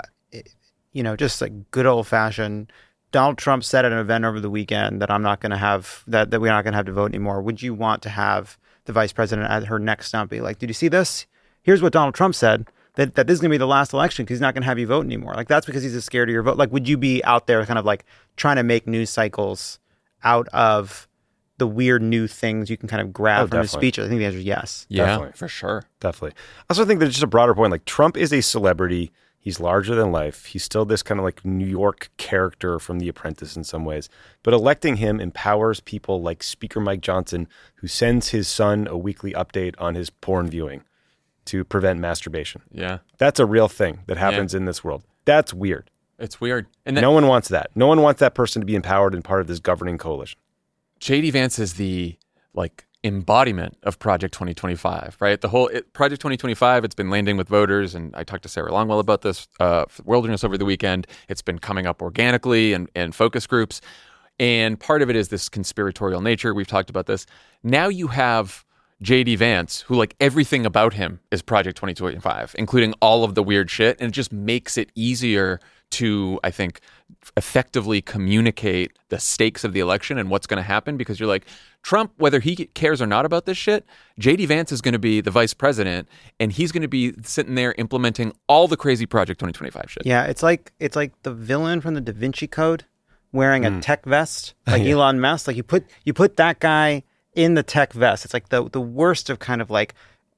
just like good old fashioned. Donald Trump said at an event over the weekend that I'm not going to have that we're not going to have to vote anymore. Would you want to have the vice president at her next stump be like, did you see this? Here's what Donald Trump said, that this is going to be the last election because he's not going to have you vote anymore. Like, that's because he's just scared of your vote. Like, would you be out there kind of like trying to make news cycles out of the weird new things you can kind of grab from his speech? I think the answer is yes.
Yeah,
definitely.
For sure.
Definitely. I also think there's just a broader point. Like, Trump is a celebrity. He's larger than life. He's still this kind of like New York character from The Apprentice in some ways. But electing him empowers people like Speaker Mike Johnson, who sends his son a weekly update on his porn viewing to prevent masturbation.
Yeah.
That's a real thing that happens in this world. That's weird.
It's weird. And
no one wants that. No one wants that person to be empowered and part of this governing coalition.
J.D. Vance is the embodiment of Project 2025, right? The whole Project 2025, it's been landing with voters, and I talked to Sarah Longwell about this for Wilderness over the weekend. It's been coming up organically and focus groups, and part of it is this conspiratorial nature. We've talked about this. Now you have J.D. Vance, who everything about him is Project 2025, including all of the weird shit, and it just makes it easier to, I think, effectively communicate the stakes of the election and what's going to happen, because you're like, Trump, whether he cares or not about this shit, J.D. Vance is going to be the vice president, and he's going to be sitting there implementing all the crazy Project 2025 shit.
Yeah, it's like the villain from the Da Vinci Code wearing a tech vest, like Elon Musk. Like you put that guy in the tech vest. It's like the worst of kind of like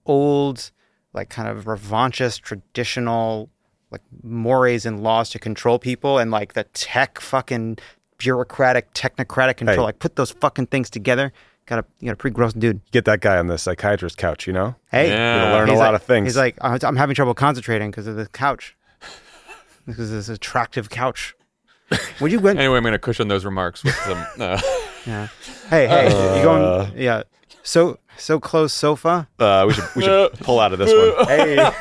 old, like kind of revanchist, traditional like mores and laws to control people, and like the tech fucking bureaucratic, technocratic control.
Hey.
Like put those fucking things together. Got a pretty gross dude.
Get that guy on the psychiatrist couch, Hey,
Yeah.
you're gonna learn a lot of things.
He's like, I'm having trouble concentrating because of the couch. Because of this attractive couch. Would you
Anyway, I'm going to cushion those remarks with some.
Yeah. Hey, you going? Yeah. So close sofa.
We should pull out of this one.
Hey.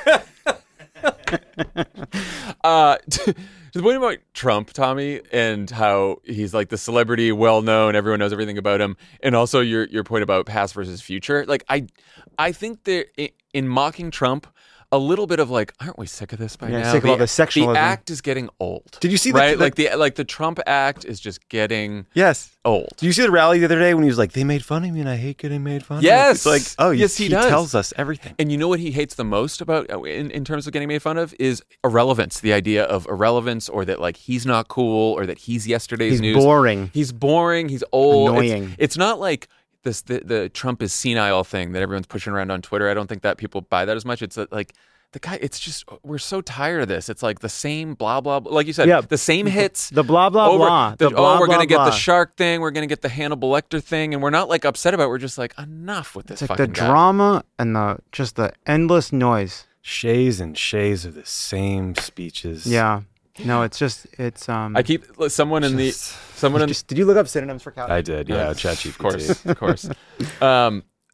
To the point about Trump, Tommy, and how he's like the celebrity, well known, everyone knows everything about him, and also your point about past versus future. Like I think that in mocking Trump, a little bit of like, aren't we sick of this by now?
Sick of all the sexualism.
The act is getting old.
Did you see
right? The Trump act is just getting old.
Did you see the rally the other day when he was like, they made fun of me and I hate getting made fun of?
Yes.
It's like, oh,
yes,
he
does.
tells us everything.
And you know what he hates the most about in terms of getting made fun of is irrelevance. The idea of irrelevance, or that like he's not cool, or that he's yesterday's news.
He's boring.
He's boring. He's old.
Annoying.
It's not like this the Trump is senile thing that everyone's pushing around on Twitter. I don't think that people buy that as much. It's like the guy, it's just, we're so tired of this. It's like the same blah, blah, blah. Like you said, the same hits.
The blah, blah, blah.
We're going to get the shark thing. We're going to get the Hannibal Lecter thing. And we're not like upset about it. We're just like, enough with this
it's like
fucking
the
guy.
drama and the endless noise.
Shays and shays of the same speeches.
Yeah. No, it's
I keep someone in
did you look up synonyms for couch?
I did, yeah. ChatGPT.
Of course.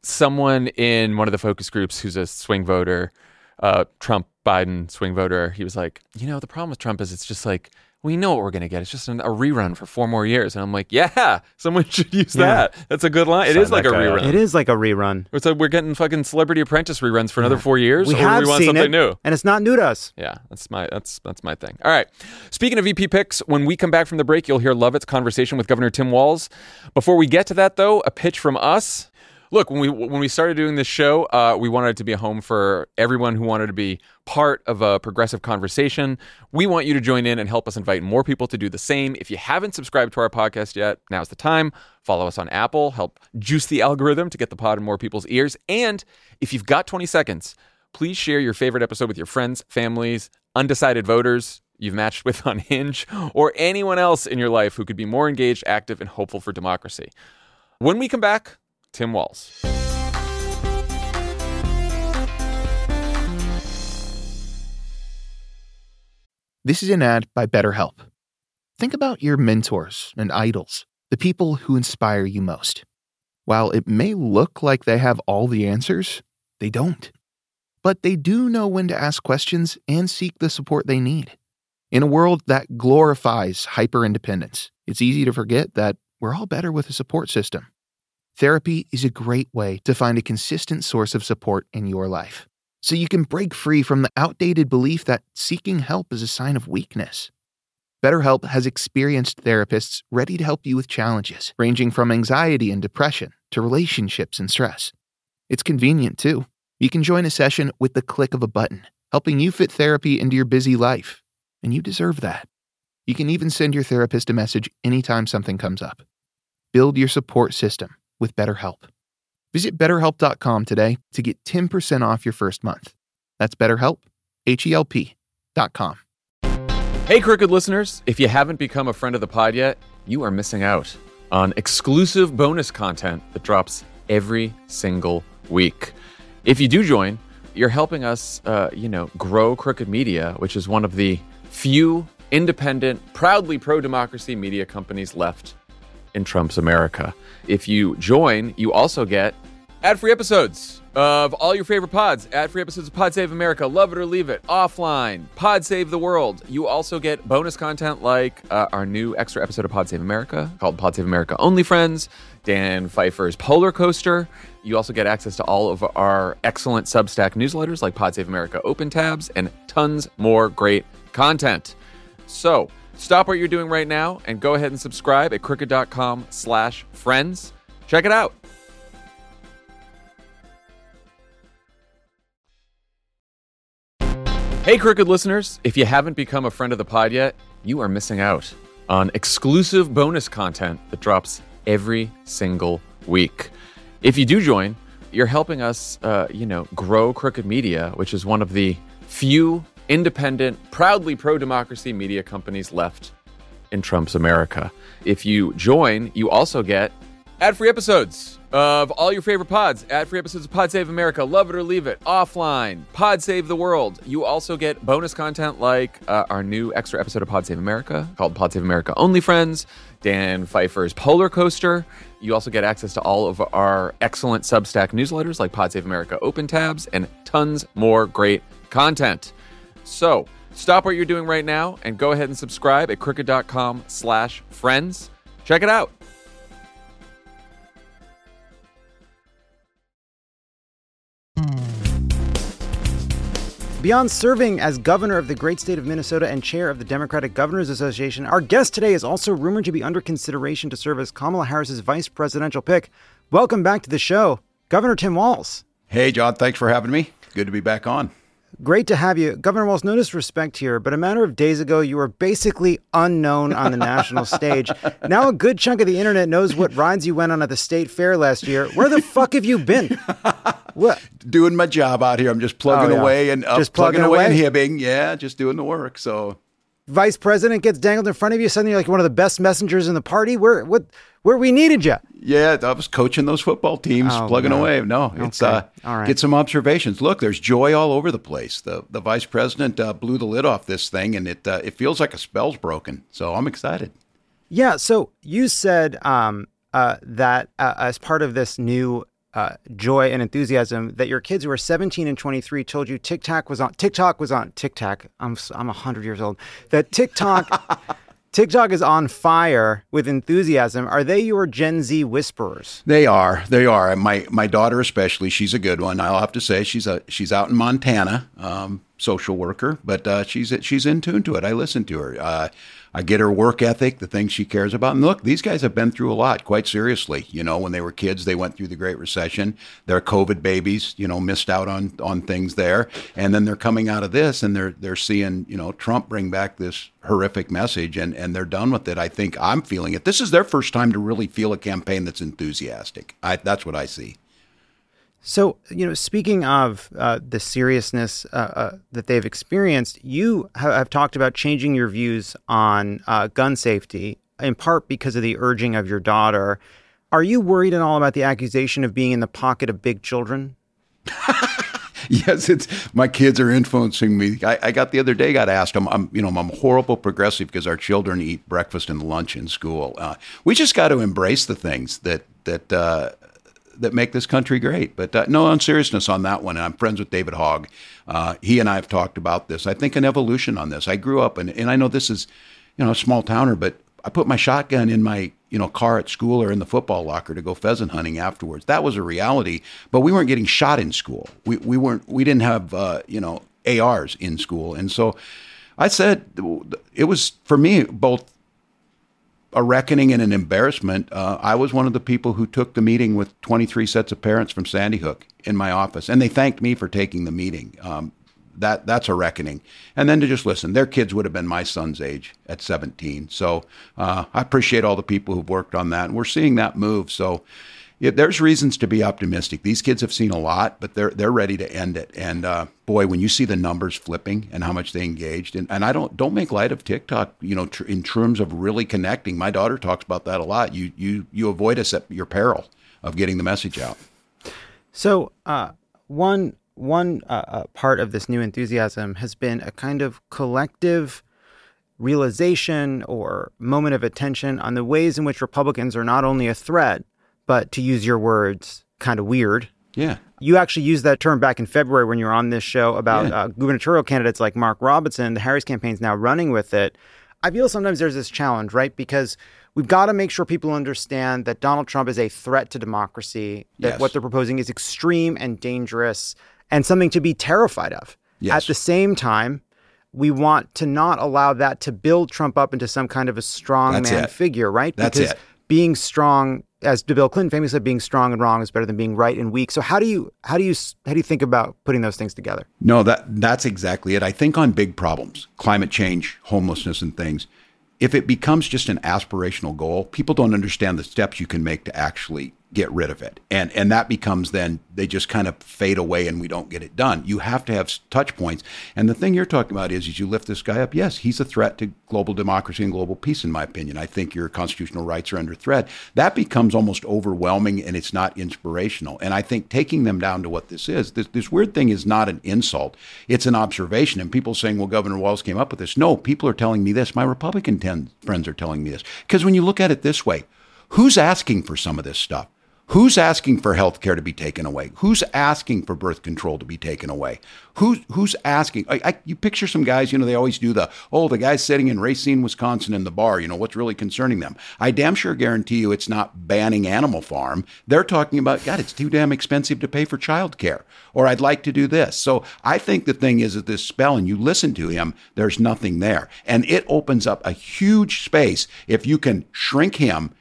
someone in one of the focus groups who's a swing voter, Trump, Biden swing voter, he was like, the problem with Trump is it's just like, we know what we're going to get. It's just a rerun for 4 more years. And I'm like, yeah, someone should use that. That's a good line. It is like a rerun.
It is like a rerun.
It's like we're getting fucking Celebrity Apprentice reruns for another 4 years.
We have
want
seen
something
it,
new.
And it's not new to us.
Yeah, that's my thing. All right. Speaking of VP picks, when we come back from the break, you'll hear Lovett's conversation with Governor Tim Walz. Before we get to that, though, a pitch from us. Look, when we started doing this show, we wanted it to be a home for everyone who wanted to be part of a progressive conversation. We want you to join in and help us invite more people to do the same. If you haven't subscribed to our podcast yet, now's the time. Follow us on Apple. Help juice the algorithm to get the pod in more people's ears. And if you've got 20 seconds, please share your favorite episode with your friends, families, undecided voters you've matched with on Hinge, or anyone else in your life who could be more engaged, active, and hopeful for democracy. When we come back, Tim Walz.
This is an ad by BetterHelp. Think about your mentors and idols, the people who inspire you most. While it may look like they have all the answers, they don't. But they do know when to ask questions and seek the support they need. In a world that glorifies hyper-independence, it's easy to forget that we're all better with a support system. Therapy is a great way to find a consistent source of support in your life, so you can break free from the outdated belief that seeking help is a sign of weakness. BetterHelp has experienced therapists ready to help you with challenges ranging from anxiety and depression to relationships and stress. It's convenient, too. You can join a session with the click of a button, helping you fit therapy into your busy life. And you deserve that. You can even send your therapist a message anytime something comes up. Build your support system with BetterHelp. Visit BetterHelp.com today to get 10% off your first month. That's BetterHelp, HELP.com.
Hey, Crooked listeners, if you haven't become a friend of the pod yet, you are missing out on exclusive bonus content that drops every single week. If you do join, you're helping us, grow Crooked Media, which is one of the few independent, proudly pro-democracy media companies left in Trump's America. If you join, you also get ad-free episodes of all your favorite pods, ad-free episodes of Pod Save America, Love It or Leave It, Offline, Pod Save the World. You also get bonus content like our new extra episode of Pod Save America called Pod Save America Only Friends, Dan Pfeiffer's Polar Coaster. You also get access to all of our excellent Substack newsletters like Pod Save America Open Tabs and tons more great content. So stop what you're doing right now and go ahead and subscribe at crooked.com/friends. Check it out. Hey, Crooked listeners, if you haven't become a friend of the pod yet, you are missing out on exclusive bonus content that drops every single week. If you do join, you're helping us, grow Crooked Media, which is one of the few independent, proudly pro-democracy media companies left in Trump's America. If you join, you also get ad-free episodes of all your favorite pods, ad-free episodes of Pod Save America, Love It or Leave It, Offline, Pod Save the World. You also get bonus content like our new extra episode of Pod Save America called Pod Save America Only Friends, Dan Pfeiffer's Polar Coaster. You also get access to all of our excellent Substack newsletters like Pod Save America Open Tabs and tons more great content. So stop what you're doing right now and go ahead and subscribe at crooked.com/friends. Check it out.
Beyond serving as governor of the great state of Minnesota and chair of the Democratic Governors Association, our guest today is also rumored to be under consideration to serve as Kamala Harris's vice presidential pick. Welcome back to the show, Governor Tim Walz.
Hey, John, thanks for having me. Good to be back on.
Great to have you. Governor Walz, no disrespect here, but a matter of days ago, you were basically unknown on the national stage. Now a good chunk of the internet knows what rides you went on at the state fair last year. Where the fuck have you been? What?
Doing my job out here. I'm just plugging away and
just plugging away
and hibbing. Yeah, just doing the work. So,
vice president gets dangled in front of you. Suddenly you're like one of the best messengers in the party. Where we needed you?
Yeah, I was coaching those football teams, plugging away. No, it's
all right.
Get some observations. Look, there's joy all over the place. The vice president blew the lid off this thing, and it feels like a spell's broken. So I'm excited.
Yeah. So you said that as part of this new joy and enthusiasm that your kids who are 17 and 23 told you TikTok was on. I'm 100 years old. That TikTok is on fire with enthusiasm. Are they your Gen Z whisperers?
They are. My daughter especially, she's a good one. I'll have to say she's out in Montana, social worker, but she's in tune to it. I listen to her. I get her work ethic, the things she cares about. And look, these guys have been through a lot, quite seriously. You know, when they were kids, they went through the Great Recession. They're COVID babies, you know, missed out on things there. And then they're coming out of this and they're seeing, you know, Trump bring back this horrific message and they're done with it. I think I'm feeling it. This is their first time to really feel a campaign that's enthusiastic. That's what I see.
So, you know, speaking of the seriousness that they've experienced, you have talked about changing your views on gun safety, in part because of the urging of your daughter. Are you worried at all about the accusation of being in the pocket of big children?
Yes, my kids are influencing me. I got asked. I'm a horrible progressive because our children eat breakfast and lunch in school. We just got to embrace the things that make this country great. But no unseriousness on that one. And I'm friends with David Hogg. He and I have talked about this. I think an evolution on this. I grew up, and I know this is, you know, a small towner, but I put my shotgun in my, you know, car at school or in the football locker to go pheasant hunting afterwards. That was a reality, but we weren't getting shot in school. We didn't have, ARs in school. And so I said it was, for me, both a reckoning and an embarrassment. I was one of the people who took the meeting with 23 sets of parents from Sandy Hook in my office, and they thanked me for taking the meeting. That's a reckoning. And then to just listen. Their kids would have been my son's age at 17. So I appreciate all the people who've worked on that, and we're seeing that move. So there's reasons to be optimistic. These kids have seen a lot, but they're ready to end it. And boy, when you see the numbers flipping and how much they engaged, and I don't make light of TikTok, you know, in terms of really connecting. My daughter talks about that a lot. You avoid us at your peril of getting the message out.
So one part of this new enthusiasm has been a kind of collective realization or moment of attention on the ways in which Republicans are not only a threat, but to use your words, kind of weird.
Yeah.
You actually used that term back in February when you were on this show about gubernatorial candidates like Mark Robinson. The Harris campaign's now running with it. I feel sometimes there's this challenge, right? Because we've got to make sure people understand that Donald Trump is a threat to democracy, that what they're proposing is extreme and dangerous and something to be terrified of. Yes. At the same time, we want to not allow that to build Trump up into some kind of a strong man figure, right?
Because
being strong, as Bill Clinton famously said, being strong and wrong is better than being right and weak. So how do you think about putting those things together?
No, that's exactly it. I think on big problems, climate change, homelessness and things, if it becomes just an aspirational goal, people don't understand the steps you can make to actually get rid of it. And that becomes then they just kind of fade away and we don't get it done. You have to have touch points. And the thing you're talking about is you lift this guy up. Yes, he's a threat to global democracy and global peace, in my opinion. I think your constitutional rights are under threat. That becomes almost overwhelming and it's not inspirational. And I think taking them down to what this is, this weird thing is not an insult. It's an observation. And people saying, well, Governor Walz came up with this. No, people are telling me this. My Republican friends are telling me this. Because when you look at it this way, who's asking for some of this stuff? Who's asking for health care to be taken away? Who's asking for birth control to be taken away? Who's asking? You picture some guys, you know, they always do the guy's sitting in Racine, Wisconsin in the bar, you know, what's really concerning them? I damn sure guarantee you it's not banning Animal Farm. They're talking about, God, it's too damn expensive to pay for child care. Or I'd like to do this. So I think the thing is that this spell, and you listen to him, there's nothing there. And it opens up a huge space if you can shrink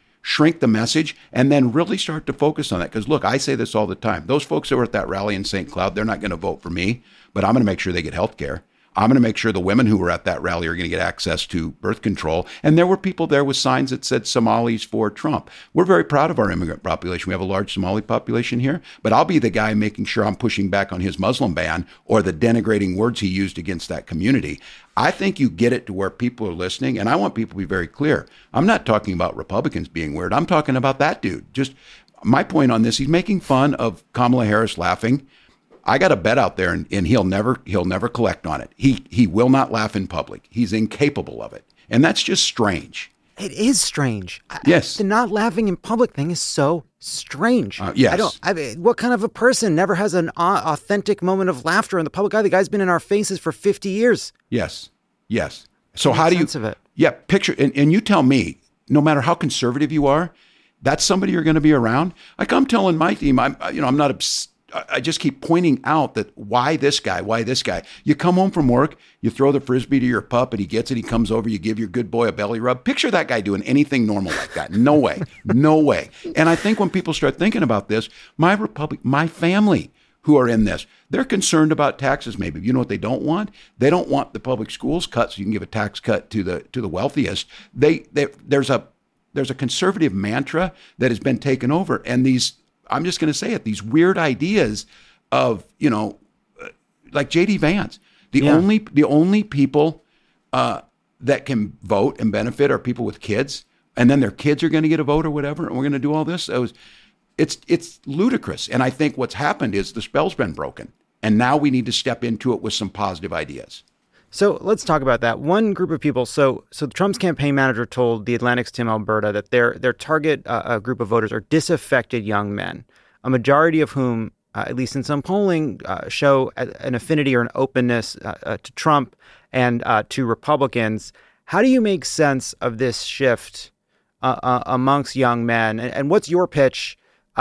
the message, and then really start to focus on that. Because look, I say this all the time. Those folks that were at that rally in St. Cloud, they're not going to vote for me, but I'm going to make sure they get health care. I'm going to make sure the women who were at that rally are going to get access to birth control. And there were people there with signs that said Somalis for Trump. We're very proud of our immigrant population. We have a large Somali population here, but I'll be the guy making sure I'm pushing back on his Muslim ban or the denigrating words he used against that community. I think you get it to where people are listening, and I want people to be very clear. I'm not talking about Republicans being weird. I'm talking about that dude. Just my point on this, he's making fun of Kamala Harris laughing. I got a bet out there, and he'll never collect on it. He will not laugh in public. He's incapable of it. And that's just strange.
It is strange.
Yes.
The not laughing in public thing is so strange.
Yes.
What kind of a person never has an authentic moment of laughter in the public eye? The guy's been in our faces for 50 years.
Yes. So how do you
sense of it?
Yeah, picture and you tell me, no matter how conservative you are, that's somebody you're going to be around. Like I'm telling my team, I just keep pointing out that why this guy? You come home from work, you throw the Frisbee to your pup and he gets it, he comes over, you give your good boy a belly rub. Picture that guy doing anything normal like that. No way. And I think when people start thinking about this, my family who are in this, they're concerned about taxes maybe. You know what they don't want? They don't want the public schools cut so you can give a tax cut to the wealthiest. There's a conservative mantra that has been taken over, and I'm just going to say it, these weird ideas of, like J.D. Vance. The only people that can vote and benefit are people with kids, and then their kids are going to get a vote or whatever, and we're going to do all this. It's ludicrous. And I think what's happened is the spell's been broken, and now we need to step into it with some positive ideas.
So let's talk about that. One group of people, so Trump's campaign manager told The Atlantic's Tim Alberta that their target group of voters are disaffected young men, a majority of whom, at least in some polling, show an affinity or an openness to Trump and to Republicans. How do you make sense of this shift amongst young men? And what's your pitch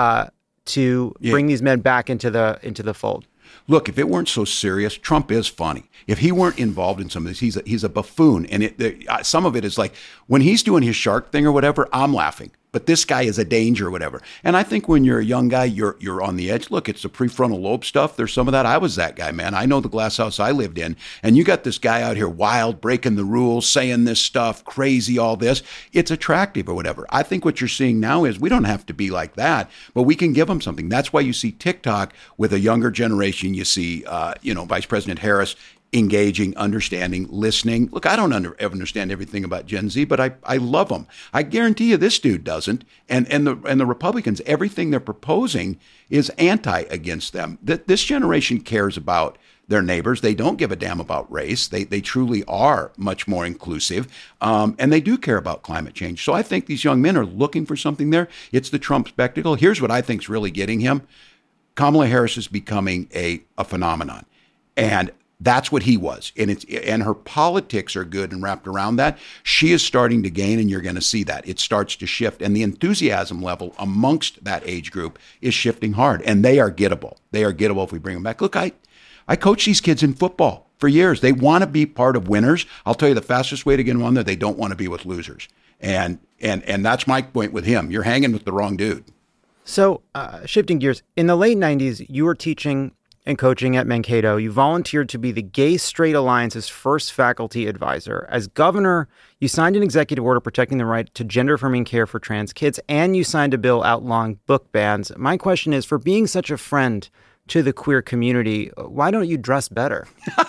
to bring these men back into the fold?
Look, if it weren't so serious, Trump is funny. If he weren't involved in some of this, he's a buffoon. And some of it is like when he's doing his shark thing or whatever, I'm laughing. But this guy is a danger or whatever. And I think when you're a young guy, you're on the edge. Look, it's the prefrontal lobe stuff. There's some of that. I was that guy, man. I know the glass house I lived in. And you got this guy out here wild, breaking the rules, saying this stuff, crazy, all this. It's attractive or whatever. I think what you're seeing now is we don't have to be like that, but we can give them something. That's why you see TikTok with a younger generation. You see, Vice President Harris engaging, understanding, listening. Look, I don't understand everything about Gen Z, but I love them. I guarantee you this dude doesn't. And the Republicans, everything they're proposing is against them. This generation cares about their neighbors. They don't give a damn about race. They truly are much more inclusive. And they do care about climate change. So I think these young men are looking for something there. It's the Trump spectacle. Here's what I think is really getting him. Kamala Harris is becoming a phenomenon. And that's what he was. And her politics are good and wrapped around that. She is starting to gain, and you're going to see that. It starts to shift. And the enthusiasm level amongst that age group is shifting hard. And they are gettable. They are gettable if we bring them back. Look, I coach these kids in football for years. They want to be part of winners. I'll tell you the fastest way to get them on there, they don't want to be with losers. And that's my point with him. You're hanging with the wrong dude.
So shifting gears, in the late 90s, you were teaching and coaching at Mankato. You volunteered to be the Gay Straight Alliance's first faculty advisor. As governor, you signed an executive order protecting the right to gender-affirming care for trans kids, and you signed a bill outlawing book bans. My question is, for being such a friend to the queer community, why don't you dress better?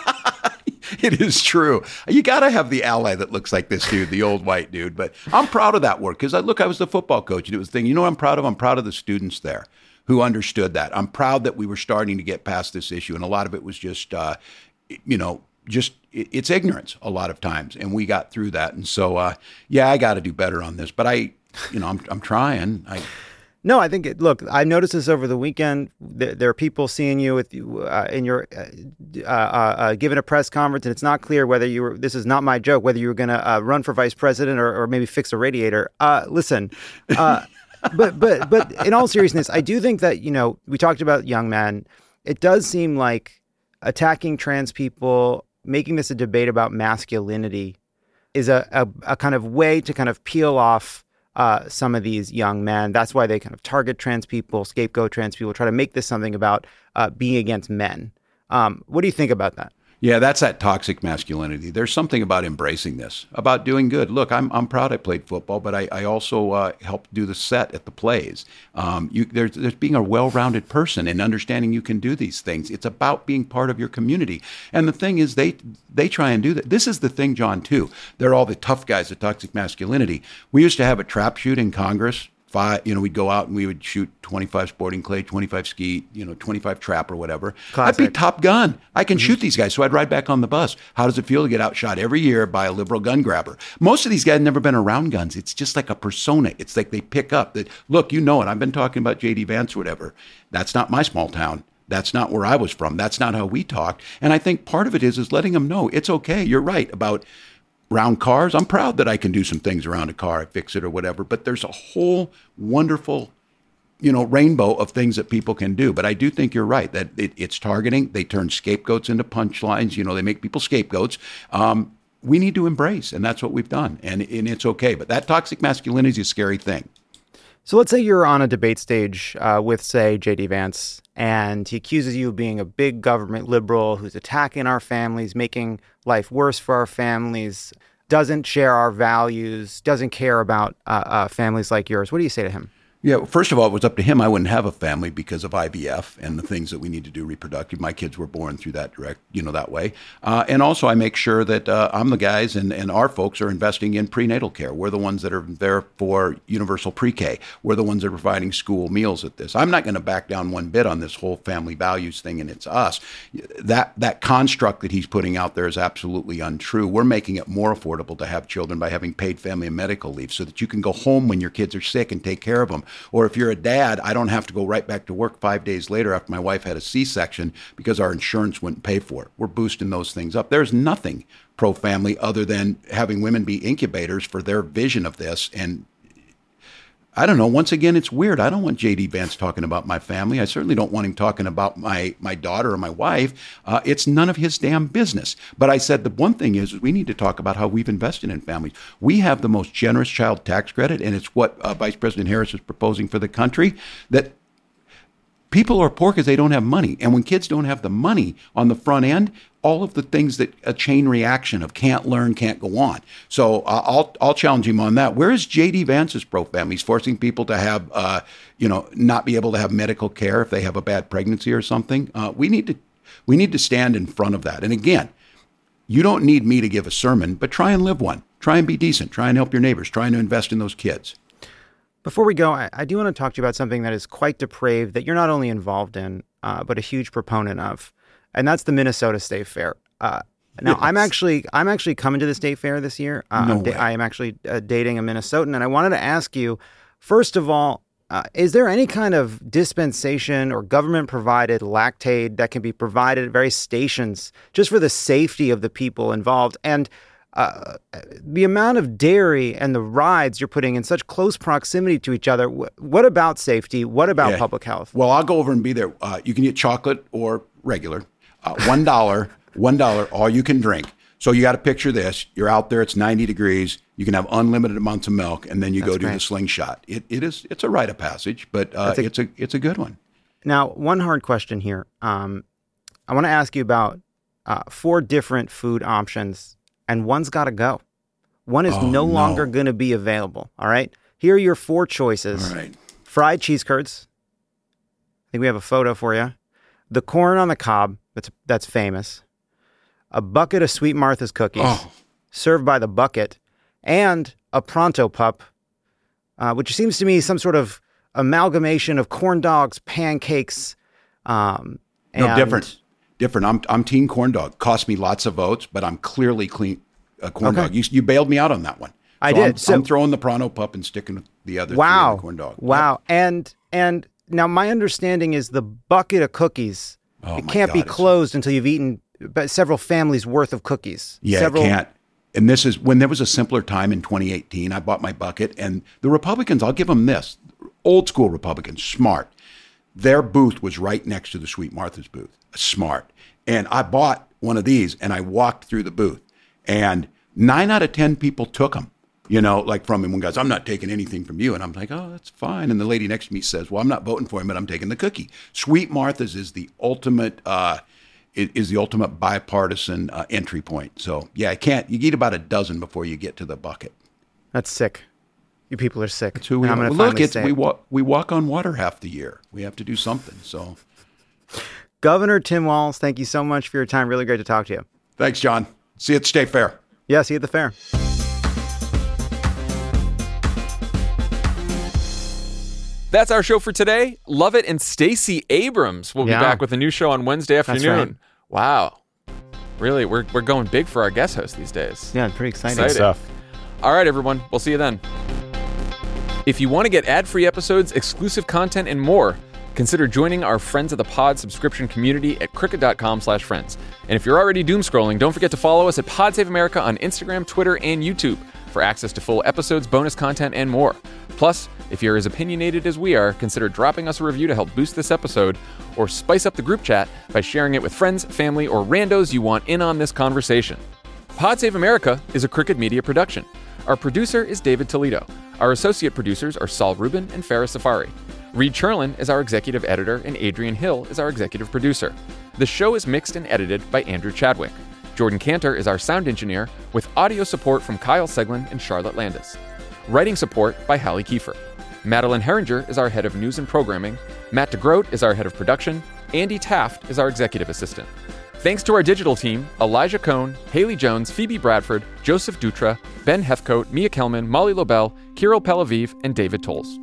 It is true. You got to have the ally that looks like this dude, the old white dude. But I'm proud of that work because I was the football coach, and it was the thing. You know what I'm proud of? I'm proud of the students there who understood that. I'm proud that we were starting to get past this issue, and a lot of it was just, it's ignorance a lot of times, and we got through that. And so, I got to do better on this. But I'm trying.
No, I think look, I noticed this over the weekend. There are people seeing you with in your giving a press conference, and it's not clear whether you were. This is not my joke. Whether you were going to run for vice president or maybe fix a radiator. Listen. But in all seriousness, I do think that, we talked about young men. It does seem like attacking trans people, making this a debate about masculinity is a kind of way to kind of peel off some of these young men. That's why they kind of target trans people, scapegoat trans people, try to make this something about being against men. What do you think about that?
Yeah, that's that toxic masculinity. There's something about embracing this, about doing good. Look, I'm proud I played football, but I also helped do the set at the plays. There's being a well-rounded person and understanding you can do these things. It's about being part of your community. And the thing is, they try and do that. This is the thing, John, too. They're all the tough guys, the toxic masculinity. We used to have a trap shoot in Congress we'd go out and we would shoot 25 sporting clay, 25 skeet, 25 trap or whatever.
Classic.
I'd be Top Gun. I can shoot these guys. So I'd ride back on the bus. How does it feel to get outshot every year by a liberal gun grabber? Most of these guys have never been around guns. It's just like a persona. It's like they pick up that, look, I've been talking about J.D. Vance or whatever. That's not my small town. That's not where I was from. That's not how we talked. And I think part of it is letting them know it's okay. You're right about round cars. I'm proud that I can do some things around a car, I fix it or whatever. But there's a whole wonderful, rainbow of things that people can do. But I do think you're right that it's targeting. They turn scapegoats into punchlines. They make people scapegoats. We need to embrace, and that's what we've done. And it's okay. But that toxic masculinity is a scary thing.
So let's say you're on a debate stage with, say, J.D. Vance, and he accuses you of being a big government liberal who's attacking our families, making life worse for our families, doesn't share our values, doesn't care about families like yours. What do you say to him?
Yeah, well, first of all, it was up to him. I wouldn't have a family because of IVF and the things that we need to do reproductive. My kids were born through that that way. And also I make sure that I'm the guys and our folks are investing in prenatal care. We're the ones that are there for universal pre-K. We're the ones that are providing school meals at this. I'm not going to back down one bit on this whole family values thing and it's us. That construct that he's putting out there is absolutely untrue. We're making it more affordable to have children by having paid family and medical leave so that you can go home when your kids are sick and take care of them. Or if you're a dad, I don't have to go right back to work 5 days later after my wife had a C-section because our insurance wouldn't pay for it. We're boosting those things up. There's nothing pro-family other than having women be incubators for their vision of this. And I don't know. Once again, it's weird. I don't want J.D. Vance talking about my family. I certainly don't want him talking about my daughter or my wife. It's none of his damn business. But I said the one thing is we need to talk about how we've invested in families. We have the most generous child tax credit, and it's what Vice President Harris is proposing for the country, that people are poor because they don't have money. And when kids don't have the money on the front end, all of the things that a chain reaction of can't learn, can't go on. So I'll challenge him on that. Where is J.D. Vance's pro-family? He's forcing people to have, not be able to have medical care if they have a bad pregnancy or something. We need to stand in front of that. And again, you don't need me to give a sermon, but try and live one. Try and be decent. Try and help your neighbors. Try and invest in those kids.
Before we go, I do want to talk to you about something that is quite depraved that you're not only involved in, but a huge proponent of. And that's the Minnesota State Fair. Now, yes. I'm actually coming to the State Fair this year.
No way.
I am actually dating a Minnesotan, and I wanted to ask you, first of all, is there any kind of dispensation or government-provided lactate that can be provided at various stations just for the safety of the people involved? And the amount of dairy and the rides you're putting in such close proximity to each other, what about safety? What about public health?
Well, I'll go over and be there. You can get chocolate or regular. $1, all you can drink. So you got to picture this. You're out there, it's 90 degrees. You can have unlimited amounts of milk, and then you go do the slingshot. It's a rite of passage, but it's a good one.
Now, one hard question here. I want to ask you about 4 different food options, and one's got to go. One is no longer going to be available, all right? Here are your 4 choices.
All right.
Fried cheese curds. I think we have a photo for you. The corn on the cob, that's famous. A bucket of Sweet Martha's cookies, served by the bucket, and a Pronto Pup, which seems to me some sort of amalgamation of corn dogs, pancakes.
No, different. I'm team corn dog. Cost me lots of votes, but I'm clearly corn dog. You bailed me out on that one.
I did.
I'm throwing the Pronto Pup and sticking with the other 3 on the corn dog.
Wow. Yep. And now my understanding is the bucket of cookies, it can't be closed until you've eaten several families worth of cookies.
Yeah, it can't. And this is when there was a simpler time in 2018. I bought my bucket, and the Republicans, I'll give them this, old school Republicans, smart. Their booth was right next to the Sweet Martha's booth. Smart. And I bought one of these, and I walked through the booth, and 9 out of 10 people took them. From him. One guy's, I'm not taking anything from you. And I'm like, oh, that's fine. And the lady next to me says, well, I'm not voting for him, but I'm taking the cookie. Sweet Martha's is the ultimate bipartisan entry point. So, yeah, you eat about a dozen before you get to the bucket.
That's sick. You people are sick.
That's who we are. We walk on water half the year. We have to do something. So,
Governor Tim Walz, thank you so much for your time. Really great to talk to you.
Thanks, John. See you at the State Fair.
Yeah, see you at the fair.
That's our show for today. Lovett and Stacey Abrams will be back with a new show on Wednesday afternoon.
Right.
Wow. Really, we're going big for our guest host these days.
Yeah, pretty exciting.
Good stuff.
All right, everyone. We'll see you then. If you want to get ad-free episodes, exclusive content, and more, consider joining our Friends of the Pod subscription community at Cricket.com/friends. And if you're already doom scrolling, don't forget to follow us at Pod Save America on Instagram, Twitter, and YouTube for access to full episodes, bonus content, and more. Plus, if you're as opinionated as we are, consider dropping us a review to help boost this episode, or spice up the group chat by sharing it with friends, family, or randos you want in on this conversation. Pod Save America is a Cricket Media production. Our producer is David Toledo. Our associate producers are Saul Rubin and Farah Safari. Reed Cherlin is our executive editor, and Adrian Hill is our executive producer. The show is mixed and edited by Andrew Chadwick. Jordan Cantor is our sound engineer, with audio support from Kyle Seglin and Charlotte Landis. Writing support by Hallie Kiefer. Madeline Herringer is our head of news and programming. Matt DeGroat is our head of production. Andy Taft is our executive assistant. Thanks to our digital team, Elijah Cohn, Haley Jones, Phoebe Bradford, Joseph Dutra, Ben Hefcoat, Mia Kelman, Molly Lobel, Kirill Pelaviv, and David Tolles.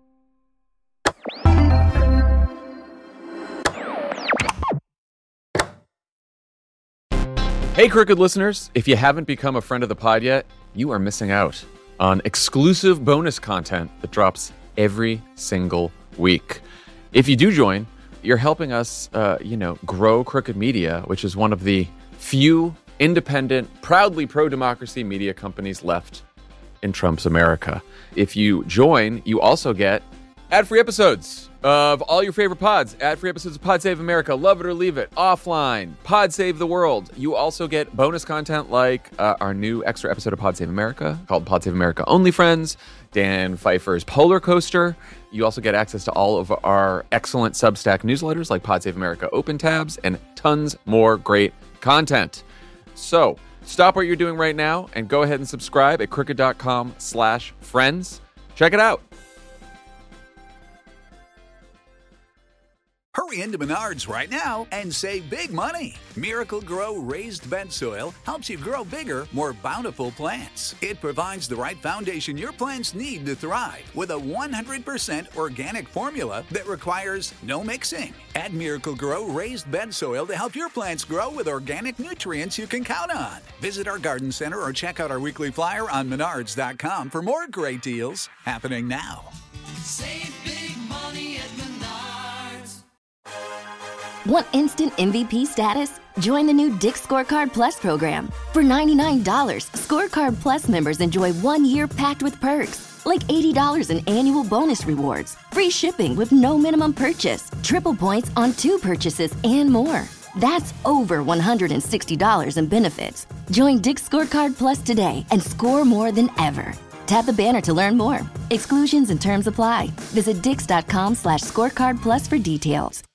Hey, Cricket listeners, if you haven't become a friend of the pod yet, you are missing out on exclusive bonus content that drops every single week. If you do join, you're helping us, grow Cricket Media, which is one of the few independent, proudly pro-democracy media companies left in Trump's America. If you join, you also get ad-free episodes of all your favorite pods, ad-free episodes of Pod Save America, Love It or Leave It, Offline, Pod Save the World. You also get bonus content like our new extra episode of Pod Save America called Pod Save America Only Friends, Dan Pfeiffer's Polar Coaster. You also get access to all of our excellent Substack newsletters like Pod Save America Open Tabs and tons more great content. So stop what you're doing right now and go ahead and subscribe at cricket.com/friends. Check it out.
Hurry into Menards right now and save big money. Miracle Grow raised bed soil helps you grow bigger, more bountiful plants. It provides the right foundation your plants need to thrive with a 100% organic formula that requires no mixing. Add Miracle Grow raised bed soil to help your plants grow with organic nutrients you can count on. Visit our garden center or check out our weekly flyer on Menards.com for more great deals happening now.
Save big money at Menards.
Want instant MVP status? Join the new Dick's Scorecard Plus program. For $99, Scorecard Plus members enjoy 1 year packed with perks, like $80 in annual bonus rewards, free shipping with no minimum purchase, triple points on 2 purchases, and more. That's over $160 in benefits. Join Dick's Scorecard Plus today and score more than ever. Tap the banner to learn more. Exclusions and terms apply. Visit dix.com/scorecard plus for details.